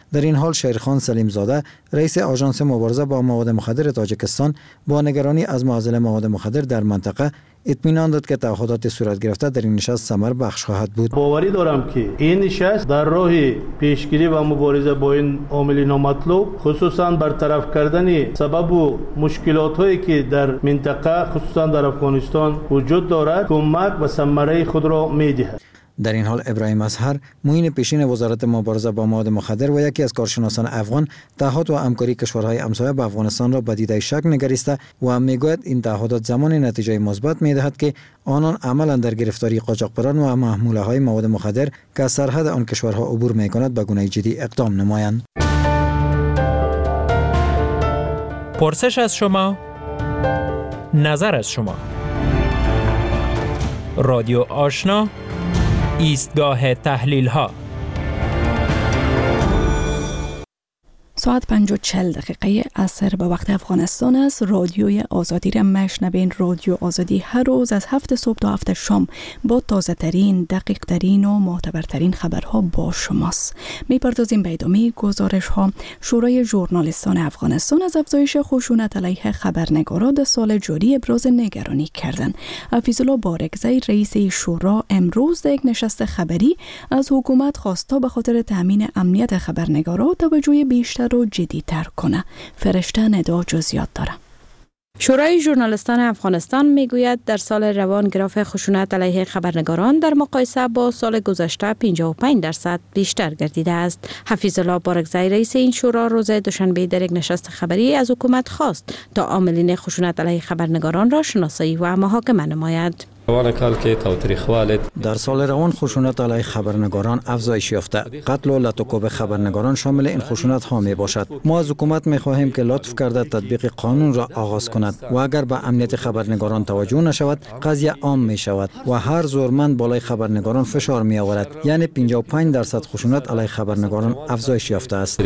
در این حال شیرخان سلیم زاده رئیس آژانس مبارزه با مواد مخدر تاجیکستان با نگرانی از معضل مواد مخدر در منطقه اطمینان داد که تعهدات صورت گرفته در این نشست ثمر بخش خواهد بود. باوری دارم که این نشست در راه پیشگیری و مبارزه با این عامل نامطلوب، خصوصا برطرف کردن سبب و مشکلات هایی که در منطقه خصوصا در افغانستان وجود دارد کمک و ثمره خود را می‌دهد. در این حال ابراهیم اظهر معین پیشین وزارت مبارزه با مواد مخدر و یکی از کارشناسان افغان تعهد و همکاری کشورهای همسایه با افغانستان را به دیده شک نگریسته و میگوید این تعهدات زمان نتیجه مثبت میدهد که آنان عملا در گرفتاری قاچاقبران و محموله های مواد مخدر که از سرحد آن کشورها عبور میکند به گونه جدی اقدام نمایند. پرسش از شما، نظر از شما. رادیو آشنا، ایستگاه تحلیل ها. ساعت 5:40 عصر به وقت افغانستان است. رادیوی آزادی را مشنوین. رادیو آزادی هر روز از 7 صبح تا 7 شام با تازه ترین، دقیق ترین و معتبرترین خبرها با شماست. میپردازیم به ادامه گزارش ها. شورای ژورنالیستان افغانستان از افزایش خشونت علیه خبرنگاران در سال جاری ابراز نگرانی کردند. حفیظالله بارگزی رئیس شورا امروز در یک نشست خبری از حکومت خواست تا به خاطر تامین امنیت خبرنگاران توجه بیشتر رو جدی‌تر کنه. فرشته ندا جزئیات داره. شورای ژورنالیستان افغانستان میگوید در سال روان گراف خشونت علیه خبرنگاران در مقایسه با سال گذشته 55% بیشتر گردیده است. حفیظالله بارگزی رئیس این شورا روز دوشنبه در یک نشست خبری از حکومت خواست تا عاملین خشونت علیه خبرنگاران را شناسایی و محاکمه نماید. در سال روان خشونت علیه خبرنگاران افزایش یافته. قتل و لطوکوب خبرنگاران شامل این خشونت ها می باشد. ما از حکومت می خواهیم که لطف کرده تطبیق قانون را آغاز کند و اگر به امنیت خبرنگاران توجه نشود قضیه عام می شود و هر زورمند بالای خبرنگاران فشار می آورد. یعنی 55% خشونت علیه خبرنگاران افزایش یافته است.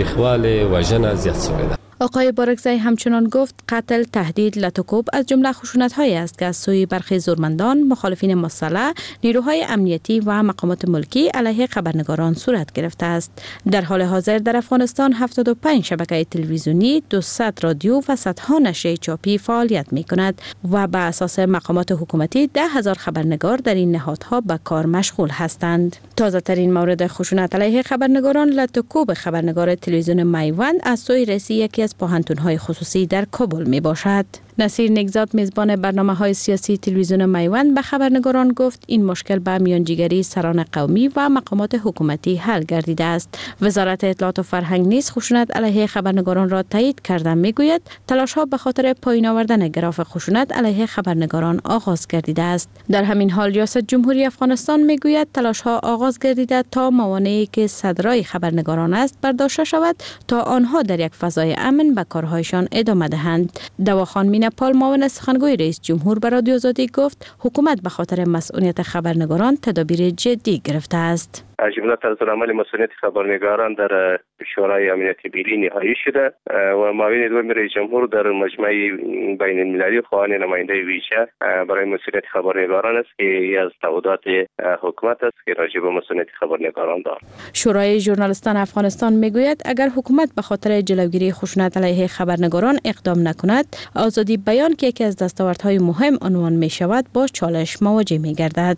آقای بارگزی همچنان گفت قتل، تهدید، لطوکوب از جمله خشونت‌هایی است که از سوی برخی زورمندان، مخالفین مسلح، نیروهای امنیتی و مقامات ملکی علیه خبرنگاران صورت گرفته است. در حال حاضر در افغانستان 75 شبکه تلویزیونی، 200 رادیو و صدها نشریه چاپی فعالیت می‌کند و به اساس مقامات حکومتی 10,000 خبرنگار در این نهادها به کار مشغول هستند. تازه‌ترین مورد خشونت علیه خبرنگاران لطوکوب خبرنگار تلویزیون میوند از سوی رئیس یکی از پاهنتون‌های خصوصی در کابل می باشد. نصیر نگزاد میزبان برنامه‌های سیاسی تلویزیون میوند به خبرنگاران گفت این مشکل به میانجیگری سران قومی و مقامات حکومتی حل گردیده است. وزارت اطلاعات و فرهنگ نیز خشونت علیه خبرنگاران را تایید کرده میگوید تلاش‌ها به خاطر پایین آوردن گراف خشونت علیه خبرنگاران آغاز گردیده است. در همین حال ریاست جمهوری افغانستان میگوید تلاش‌ها آغاز گردیده تا موانعی که صدرای خبرنگاران است برداشته شود تا آنها در یک فضای امن به کارهایشان ادامه دهند. دواخان مینپال معاون سخنگوی رئیس جمهور به رادیو آزادی گفت حکومت به خاطر مسئولیت خبرنگاران تدابیر جدی گرفته است. از جمله طرزالعمل مسئولیت خبرنگاران در شورای امنیت ملی نهایی شده و معاون دوم رئیس جمهور در مجمع بین المللی خواهان نماینده ویژه برای مسئولیت خبرنگاران است که از تعهدات حکومت است که راجع به مسئولیت خبرنگاران دارد. شورای ژورنالیستان افغانستان میگوید اگر حکومت به خاطر جلوگیری خشونت علیه خبرنگاران اقدام نکند، آزادی بیان که یکی از دستاوردهای مهم عنوان می شود با چالش مواجه می گردد.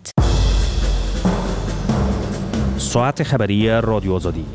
ساعت خبری رادیو آزادی.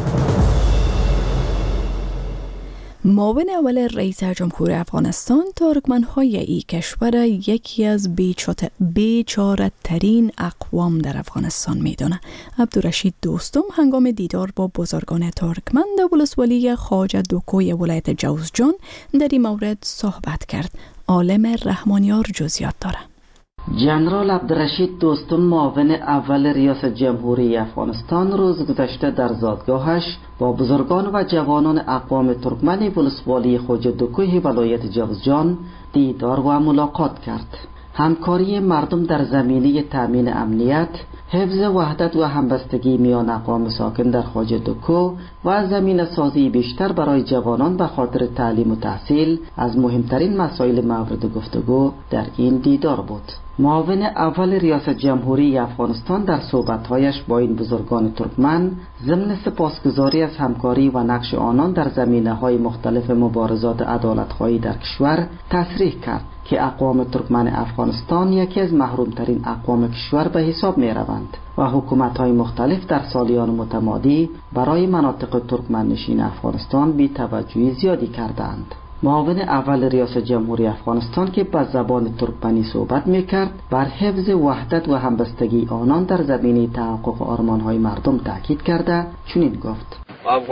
معاون اول رئیس جمهور افغانستان ترکمن‌های این کشور یکی از بیچاره ترین اقوام در افغانستان میدونه. عبدالرشید دوستم هنگام دیدار با بزرگان ترکمن در ولسوالی خواجه دوکوی ولایت جوزجان در این مورد صحبت کرد. عالم رحمانیار جزئیات داره. جنرال عبدالرشید دوستم معاون اول ریاست جمهوری افغانستان روز گذشته در زادگاهش با بزرگان و جوانان اقوام ترکمن ولسوالی خواجه دوکوی ولایت جوزجان دیدار و ملاقات کرد. همکاری مردم در زمینه تامین امنیت، حفظ وحدت و همبستگی میان اقوام ساکن در خواجه دوکو و زمینه سازی بیشتر برای جوانان به خاطر تعلیم و تحصیل از مهمترین مسائل مورد گفتگو در این دیدار بود. معاون اول ریاست جمهوری افغانستان در صحبت‌هایش با این بزرگان ترکمن ضمن سپاسگزاری از همکاری و نقش آنان در زمینه‌های مختلف مبارزات عدالت‌خواهی در کشور تصریح کرد که اقوام ترکمن افغانستان یکی از محرومترین اقوام کشور به حساب می‌روند و حکومت‌های مختلف در سالیان متمادی برای مناطق ترکمن نشین افغانستان بی‌توجهی زیادی کردند. معاون اول ریاست جمهوری افغانستان که به زبان ترکمنی صحبت میکرد بر حفظ وحدت و همبستگی آنان در زمینه تحقق آرمان‌های مردم تاکید کرده چنین گفت: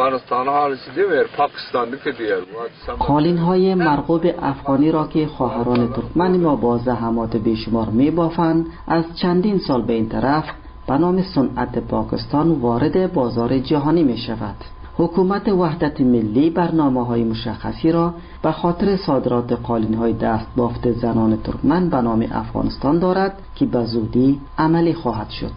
قالین‌های مرغوب افغانی را که خواهران ترکمن ما با زحمات بیشمار میبافند از چندین سال به این طرف به نام صنعت پاکستان وارد بازار جهانی می شود. حکومت وحدت ملی برنامه‌های مشخصی را به خاطر صادرات قالین‌های دست بافت زنان ترکمن به نام افغانستان دارد که به زودی عملی خواهد شد.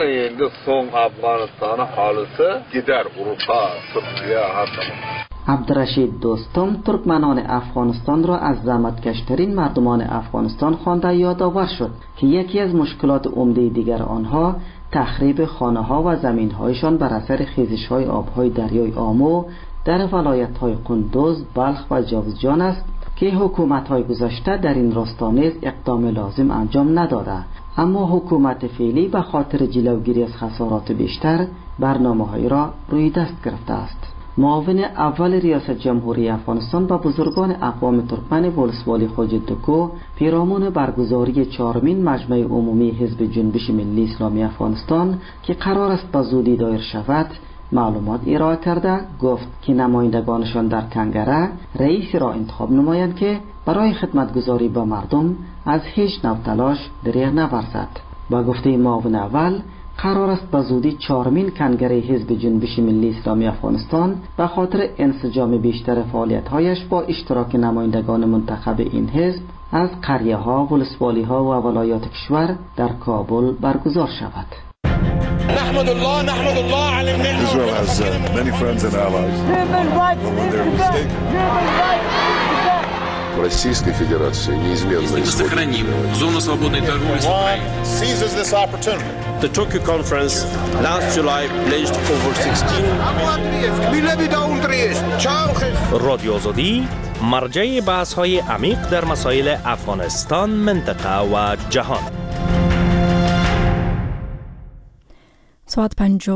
عبدالرشید دوستم ترکمنان افغانستان را از زحمتکشترین مردمان افغانستان خوانده یادآور شد که یکی از مشکلات عمده دیگر آنها تخریب خانه‌ها و زمین‌هایشان بر اثر خیزش‌های آب‌های دریای آمو در ولایت‌های قندوز، بلخ و جوزجان است که حکومت‌های گذشته در این راستا نیز اقدام لازم انجام نداده، اما حکومت فعلی به خاطر جلوگیری از خسارات بیشتر برنامه‌های را روی دست گرفته است. معاون اول ریاست جمهوری افغانستان با بزرگان اقوام ترکمن ولسوالی خوجدکو پیرامون برگزاری 4مین مجمع عمومی حزب جنبش ملی اسلامی افغانستان که قرار است به زودی دایر شود معلومات ارائه کرده گفت که نمایندگانشان در کنگره رئیسی را انتخاب نمایند که برای خدمتگزاری به مردم از هیچ نوع تلاش دریغ نورزد. با گفته معاون اول قرار است به زودی 4مین کنگره حزب جنبش ملی اسلامی افغانستان به خاطر انسجام بیشتر فعالیت‌هایش با اشتراک نمایندگان منتخب این حزب از قریه‌ها، ولسوالی‌ها و ولایات کشور در کابل برگزار شود. نحمد الله على النعمة. Israel has many friends and allies. When they're mistaken. Российской Федерации неизменно сохраним зону свободной торговли с Украиной. Seizes this opportunity. The Tokyo conference last July pledged over 16 رادیو آزادی مرجع بحث‌های عمیق در مسائل افغانستان، منطقه و جهان. ساعت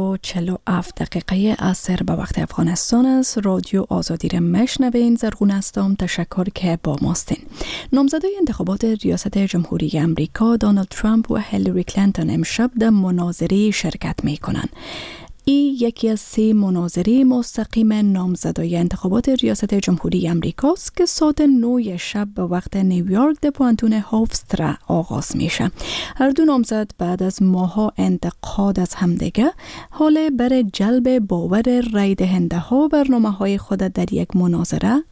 5:47 عصر به وقت افغانستان است. رادیو آزادی را میشنوین. زرغون هستم. تشکر که با ماستین. نامزدای انتخابات ریاست جمهوری امریکا دونالد ترامپ و هیلاری کلینتون امشب در مناظره شرکت می کنند. این یکی از 3 مناظره مستقیم نامزدای انتخابات ریاست جمهوری امریکاست که ساعت 9 شب به وقت نیویورک در پوانتون هافسترا آغاز میشه. هر دو نامزد بعد از ماها انتقاد از همدیگه حال بر جلب باور رای دهنده ها برنامه‌های خود در یک مناظره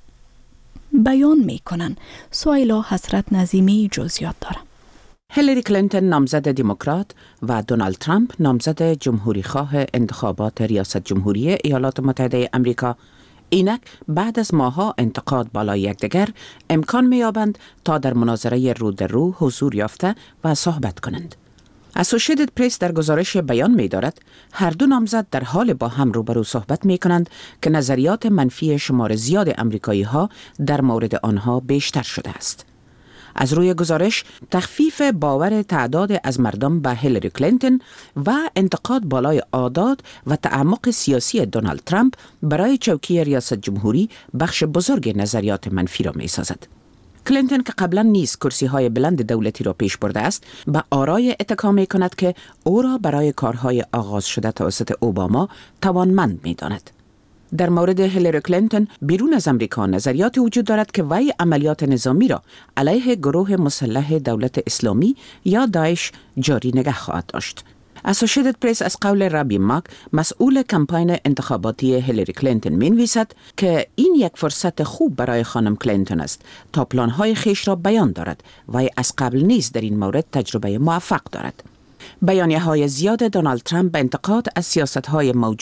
بیان میکنن. سویلا حسرت نظیمی جزئیات داره. هیلاری کلینتون نامزد دموکرات و دونالد ترامپ نامزد جمهوری خواه انتخابات ریاست جمهوری ایالات متحده امریکا اینک بعد از ماها انتقاد بالای یکدیگر امکان می‌یابند تا در مناظره رو در رو حضور یافته و صحبت کنند. اسوسییتد پرس در گزارش بیان می‌دارد هر دو نامزد در حال با هم روبرو صحبت می‌کنند که نظریات منفی شمار زیاد امریکایی‌ها در مورد آنها بیشتر شده است. از روی گزارش تخفیف باور تعداد از مردم به هیلاری کلینتون و انتقاد بالای عادات و تعمق سیاسی دونالد ترامپ برای چوکی ریاست جمهوری بخش بزرگ نظریات منفی را می سازد. کلینتون که قبلا نیز کرسی‌های بلند دولتی را پیش برده است، به آرای اتکا می کند که او را برای کارهای آغاز شده توسط اوباما توانمند می داند. در مورد هیلاری کلینتون بیرون از امریکا نظریات وجود دارد که وی عملیات نظامی را علیه گروه مسلح دولت اسلامی یا داعش جاری نگه خواهد داشت. اسوسییتد پرس از قول رابی ماک مسئول کمپاین انتخاباتی هیلاری کلینتون می‌نویسد که این یک فرصت خوب برای خانم کلینتون است تا پلان‌های خیش را بیان دارد و از قبل نیز در این مورد تجربه موفق دارد. بیانیه‌های زیاد دونالد ترامپ به انتقاد از سیاست‌های موجود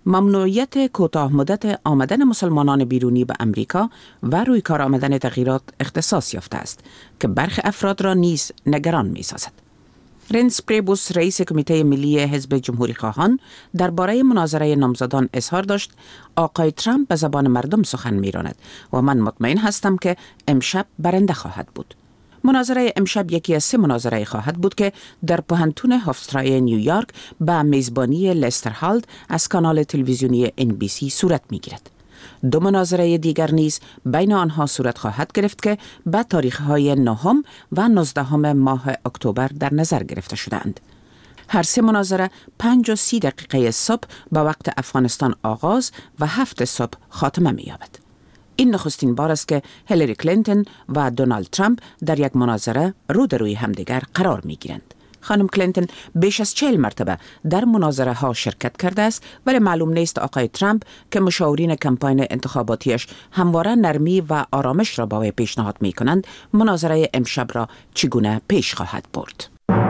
ممنوعیت کوتاه مدت آمدن مسلمانان بیرونی به امریکا و روی کار آمدن تغییرات اختصاص یافته است که برخی افراد را نیز نگران می‌سازد. رنس پریبوس رئیس کمیته ملی حزب جمهوری خواهان درباره مناظره نامزدان اظهار داشت آقای ترامپ به زبان مردم سخن می‌راند و من مطمئن هستم که امشب برنده خواهد بود. مناظره امشب یکی از 3 مناظره خواهد بود که در پوهنتون هافسترای نیویورک به میزبانی لستر هالد از کانال تلویزیونی NBC صورت می‌گیرد. 2 مناظره دیگر نیز بین آنها صورت خواهد گرفت که به تاریخ‌های 9 و 19 ماه اکتبر در نظر گرفته شدند. هر 3 مناظره 5:30 صبح به وقت افغانستان آغاز و 7 صبح خاتمه می‌یابد. این نخستین بار است که هیلاری کلینتون و دونالد ترامپ در یک مناظره رو در روی همدیگر قرار می‌گیرند. خانم کلینتون بیش از 40 مرتبه در مناظره ها شرکت کرده است، ولی معلوم نیست آقای ترامپ که مشاورین کمپاین انتخاباتیش همواره نرمی و آرامش را با وی پیشنهاد می‌کنند، مناظره امشب را چگونه پیش خواهد برد.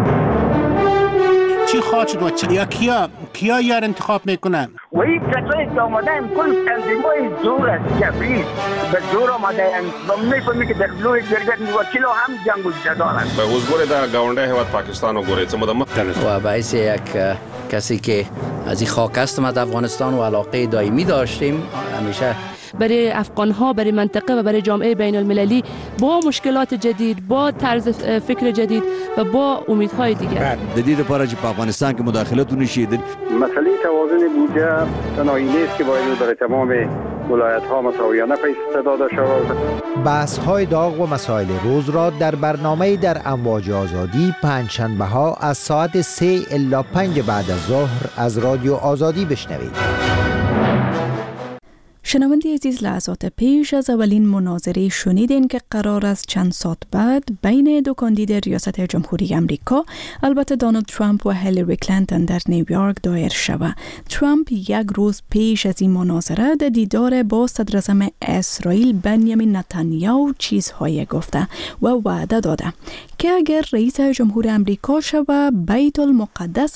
چی خواهد شد و یا کیا یار انتخاب میکنن؟ و این کسایی که آمدن کل تنظیمای زور است، جبری به زور آمدن و میفهمی که در لوی جرگت وکیل هم جنگ و جدال است. به وزگوری در گاونده هیواد پاکستان و گوری و باعث یک کسی که از این خاک هستم از افغانستان و علاقه دائمی داشتیم همیشه برای افغان‌ها، برای منطقه و برای جامعه بین المللی با مشکلات جدید، با طرز فکر جدید و با امیدهای دیگر. جدید لپاره چې په افغانستان کې مداخلت ونشي. مسئله توازن بودجه تنهایی نیست که باید برای تمام ولایت‌ها مساویانه پیش داده شود. بحث‌های داغ و مسائل روز را در برنامه در امواج آزادی پنجشنبه‌ها از ساعت 3 الی 5 بعد از ظهر از رادیو آزادی بشنوید. شنونده عزیز، لحظات پیش از اولین مناظره شنیدین که قرار است چند ساعت بعد بین 2 کاندید ریاست جمهوری امریکا، البته دونالد ترامپ و هیلاری کلینتون در نیویورک دایر شود. ترامپ یک روز پیش از این مناظره در دیدار با صدراعظم اسرائیل بنیامین نتانیاهو چیزهای گفته و وعده داده که اگر رئیس جمهور امریکا شود بیت المقدس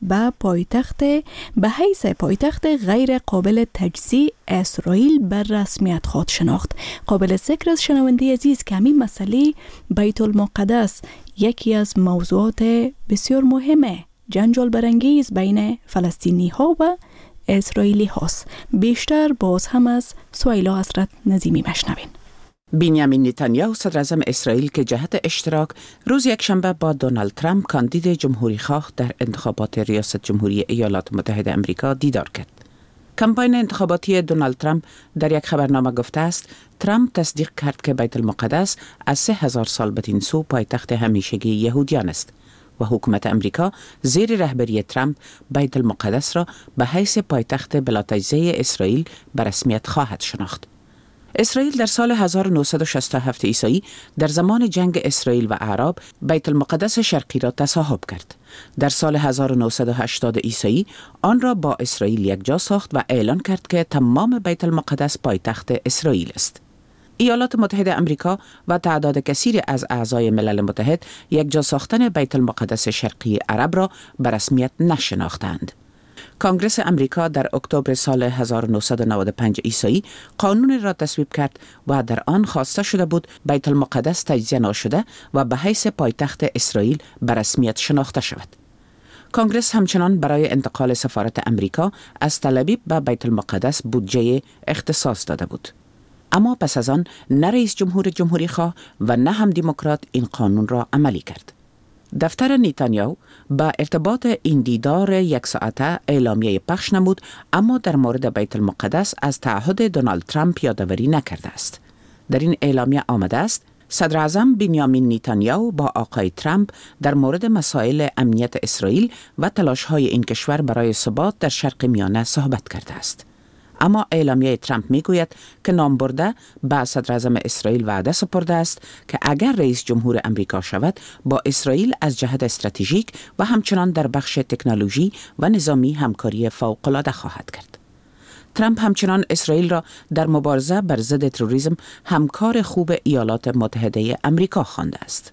به حیث پایتخت غیر قابل تجزیه اسرائیل بر رسمیت خواهد شناخت. قابل ذکر از شنونده عزیز که همین مسئله بیت المقدس یکی از موضوعات بسیار مهمه جنجال برانگیز بین فلسطینی ها و اسرائیلی هاست. بیشتر باز هم از سویلا حضرت نظیمی مشنوین. بنیامین نتانیاهو صدراعظم اسرائیل که جهت اشتراک روز یکشنبه با دونالد ترامپ کاندید جمهوری خواه در انتخابات ریاست جمهوری ایالات متحده آمریکا دیدار کرد. کمپاین انتخاباتی دونالد ترامپ در یک خبرنامه گفته است ترامپ تصدیق کرد که بیت المقدس از 3000 سال بدین سو پایتخت همیشگی یهودیان است و حکومت امریکا زیر رهبری ترامپ بیت المقدس را به حیث پایتخت بلا تجزیه اسرائیل به رسمیت خواهد شناخت. اسرائیل در سال 1967 عیسوی در زمان جنگ اسرائیل و اعراب بیت المقدس شرقی را تصاحب کرد. در سال 1980 عیسوی آن را با اسرائیل یکجا ساخت و اعلان کرد که تمام بیت المقدس پایتخت اسرائیل است. ایالات متحده آمریکا و تعداد کثیر از اعضای ملل متحد یکجا ساختن بیت المقدس شرقی عرب را به رسمیت نشناختند. کنگره امریکا در اکتبر سال 1995 عیسوی قانون را تصویب کرد و در آن خواسته شده بود بیت المقدس تجزیه نشده و به حیث پایتخت اسرائیل به رسمیت شناخته شود. کنگره همچنان برای انتقال سفارت امریکا از تل آویو به بیت المقدس بودجه اختصاص داده بود. اما پس از آن نه رئیس جمهور جمهوری خواه و نه هم دموکرات این قانون را عملی کرد. دفتر نتانیاهو با ارتباط این دیدار 1 ساعته اعلامیه پخش نمود، اما در مورد بیت المقدس از تعهد دونالد ترامپ یادآوری نکرده است. در این اعلامیه آمده است صدراعظم بنیامین نتانیاهو با آقای ترامپ در مورد مسائل امنیت اسرائیل و تلاش‌های این کشور برای ثبات در شرق میانه صحبت کرده است. اما اعلامیه ترامپ میگوید که نامبرده به صدراعظم اسرائیل وعده سپرده است که اگر رئیس جمهور امریکا شود با اسرائیل از جهت استراتژیک و همچنان در بخش تکنولوژی و نظامی همکاری فوق‌العاده خواهد کرد. ترامپ همچنان اسرائیل را در مبارزه بر ضد تروریسم همکار خوب ایالات متحده امریکا خوانده است.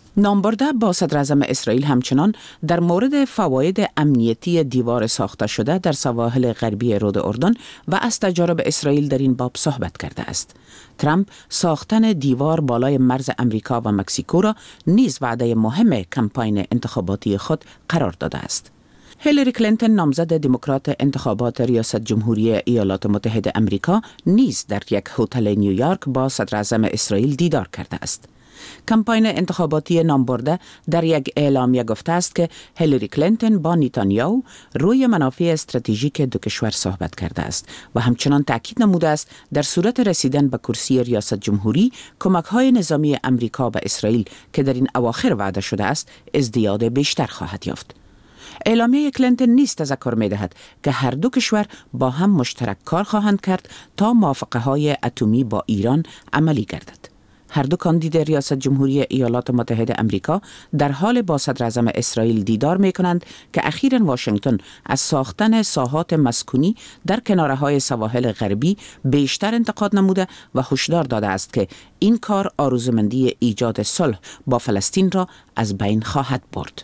نامبرده با صدر اعظم اسرائیل همچنان در مورد فواید امنیتی دیوار ساخته شده در سواحل غربی رود اردن و از تجارب اسرائیل در این باب صحبت کرده است. ترامپ ساختن دیوار بالای مرز امریکا و مکزیکو را نیز وعده مهم کمپاین انتخاباتی خود قرار داده است. هیلاری کلینتون نامزد دموکرات انتخابات ریاست جمهوری ایالات متحده امریکا نیز در یک هتل نیویورک با صدر اعظم اسرائیل دیدار کرده است. کمپاین انتخاباتی نامبرده در یک اعلامیه گفته است که هیلاری کلینتون با نتانیاهو روی منافع استراتژیک دو کشور صحبت کرده است و همچنان تاکید نموده است در صورت رسیدن به کرسی ریاست جمهوری کمک‌های نظامی امریکا به اسرائیل که در این اواخر وعده شده است ازدیاد بیشتر خواهد یافت. اعلامیه کلینتون نیز تذکر می‌دهد که هر دو کشور با هم مشترک کار خواهند کرد تا موافقه‌های اتمی با ایران عملی گردد. هر دو کاندید ریاست جمهوری ایالات متحده امریکا در حال با صدر اعظم اسرائیل دیدار می‌کنند که اخیراً واشنگتن از ساختن ساحات مسکونی در کناره‌های سواحل غربی بیشتر انتقاد نموده و هشدار داده است که این کار آرزومندی ایجاد صلح با فلسطین را از بین خواهد برد.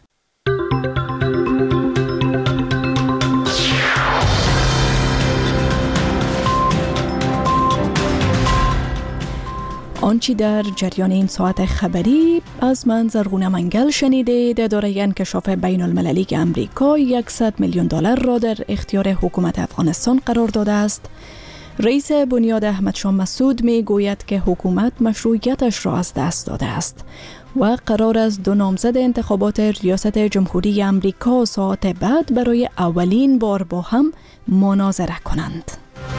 آنچه در جریان این ساعت خبری از من زرغونه منگل شنیدید. اداره انکشاف بین المللی امریکا $100 میلیون را در اختیار حکومت افغانستان قرار داده است. رئیس بنیاد احمد شاه مسعود می گوید که حکومت مشروعیتش را از دست داده است و قرار است دو نامزد انتخابات ریاست جمهوری امریکا ساعت بعد برای اولین بار با هم مناظره کنند.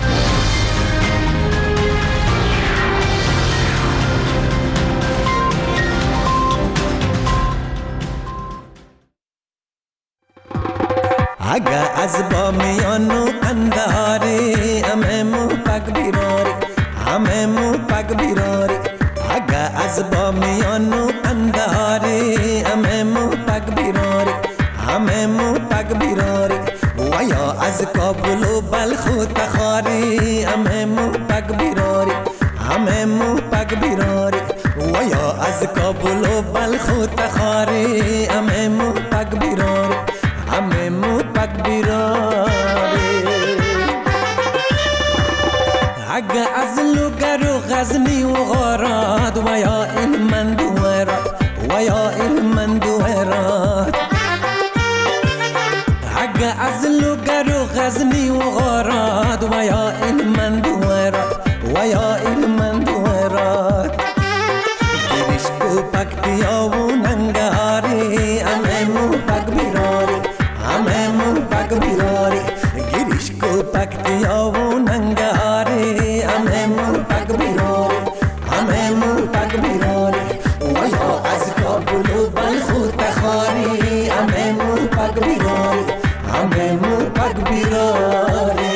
اگه از با میانو انداری همه پاک بیراری همه پاک بیراری اگه از با میانو انداری همه پاک بیراری همه پاک بیراری و یا از کابل و بلخ و تخاری همه پاک بیراری همه پاک بیراری و یا از کابل و بلخ و تخاری همه پاک بیراری همه مو پاک بیراری اگه از لوگر و غزنی و غارات و یا این من دوهرات و یا این من دوهرات اگه از لوگر و غزنی و غارات و یا این من دوهرات و یا این من دوهرات گریش کو پاک دیا و ننگاری همه مو پاک بیراری همه مو پاک بیراری گریش کو پاک دیا و ننگاری همه مو پاک بیراری همه مو پاک بیراری و یا از کابل و بلخ و تخاری همه مو پاک بیراری همه مو پاک بیراری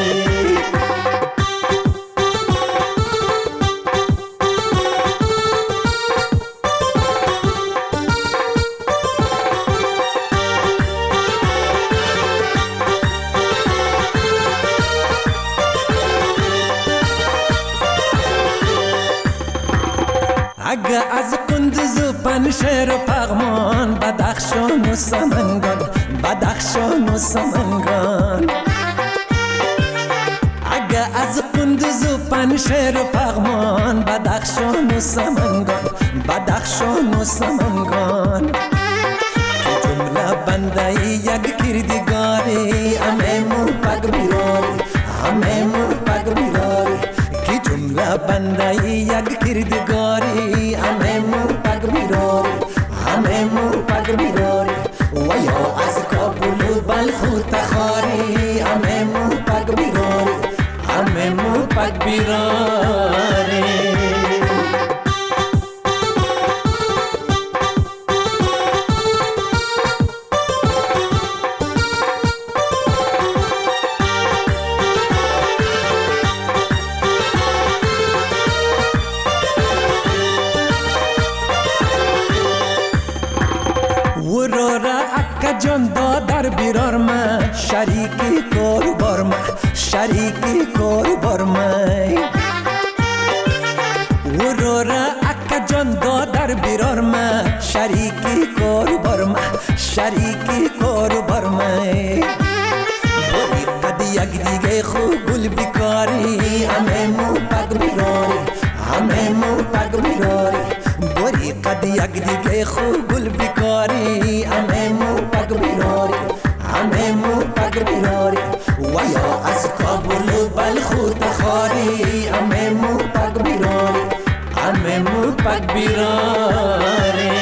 اگه از قندوز و پنشهر و پغمان بدخشان و سمنگان بدخشان و سمنگان اگه از قندوز و پنشهر و پغمان بدخشان و سمنگان بدخشان و سمنگان تو جمله بنده یک کردگاری همه مو پاک بیراری همه مو پاک بیراری کی جمله بنده یک کردگاری همه مو پاک بیراری همه مو پاک بیراری و یا از کابل و بلخ و تخاری همه مو پاک بیراری همه مو پاک بیراری جان دادر بیرار من شریکی کار بار من شریکی کار بار من ورورا اکا جان دادر بیرار من شریکی خو گل بیکاری همه مو پگ بیراری همه مو پگ بیراری بری قد یک دیگه خو گل بیکاری همه مو پگ بیراری همه مو پگ بیراری و یا از کابل بلخ و تخاری همه مو پگ بیراری همه مو پگ بیراری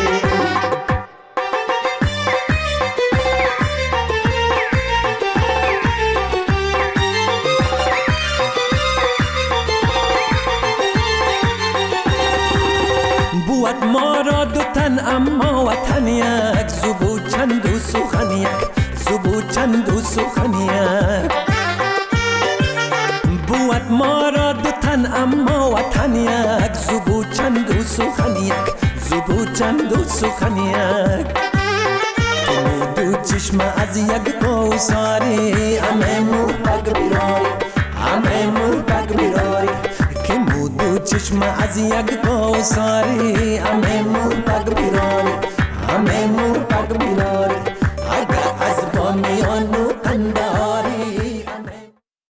بود ما را دو تن اما وطن یک زبو چند و سخن یک زبو چند و سخن یک بود ما را دو تن اما وطن یک زبو چند و سخن یک زبو چند و سخن یک تو دو چشم از یک کوثری همه مو پگ بیراری همه مو پگ بیراری که مو دو چشم از یک کوثری همه مو پگ بیراری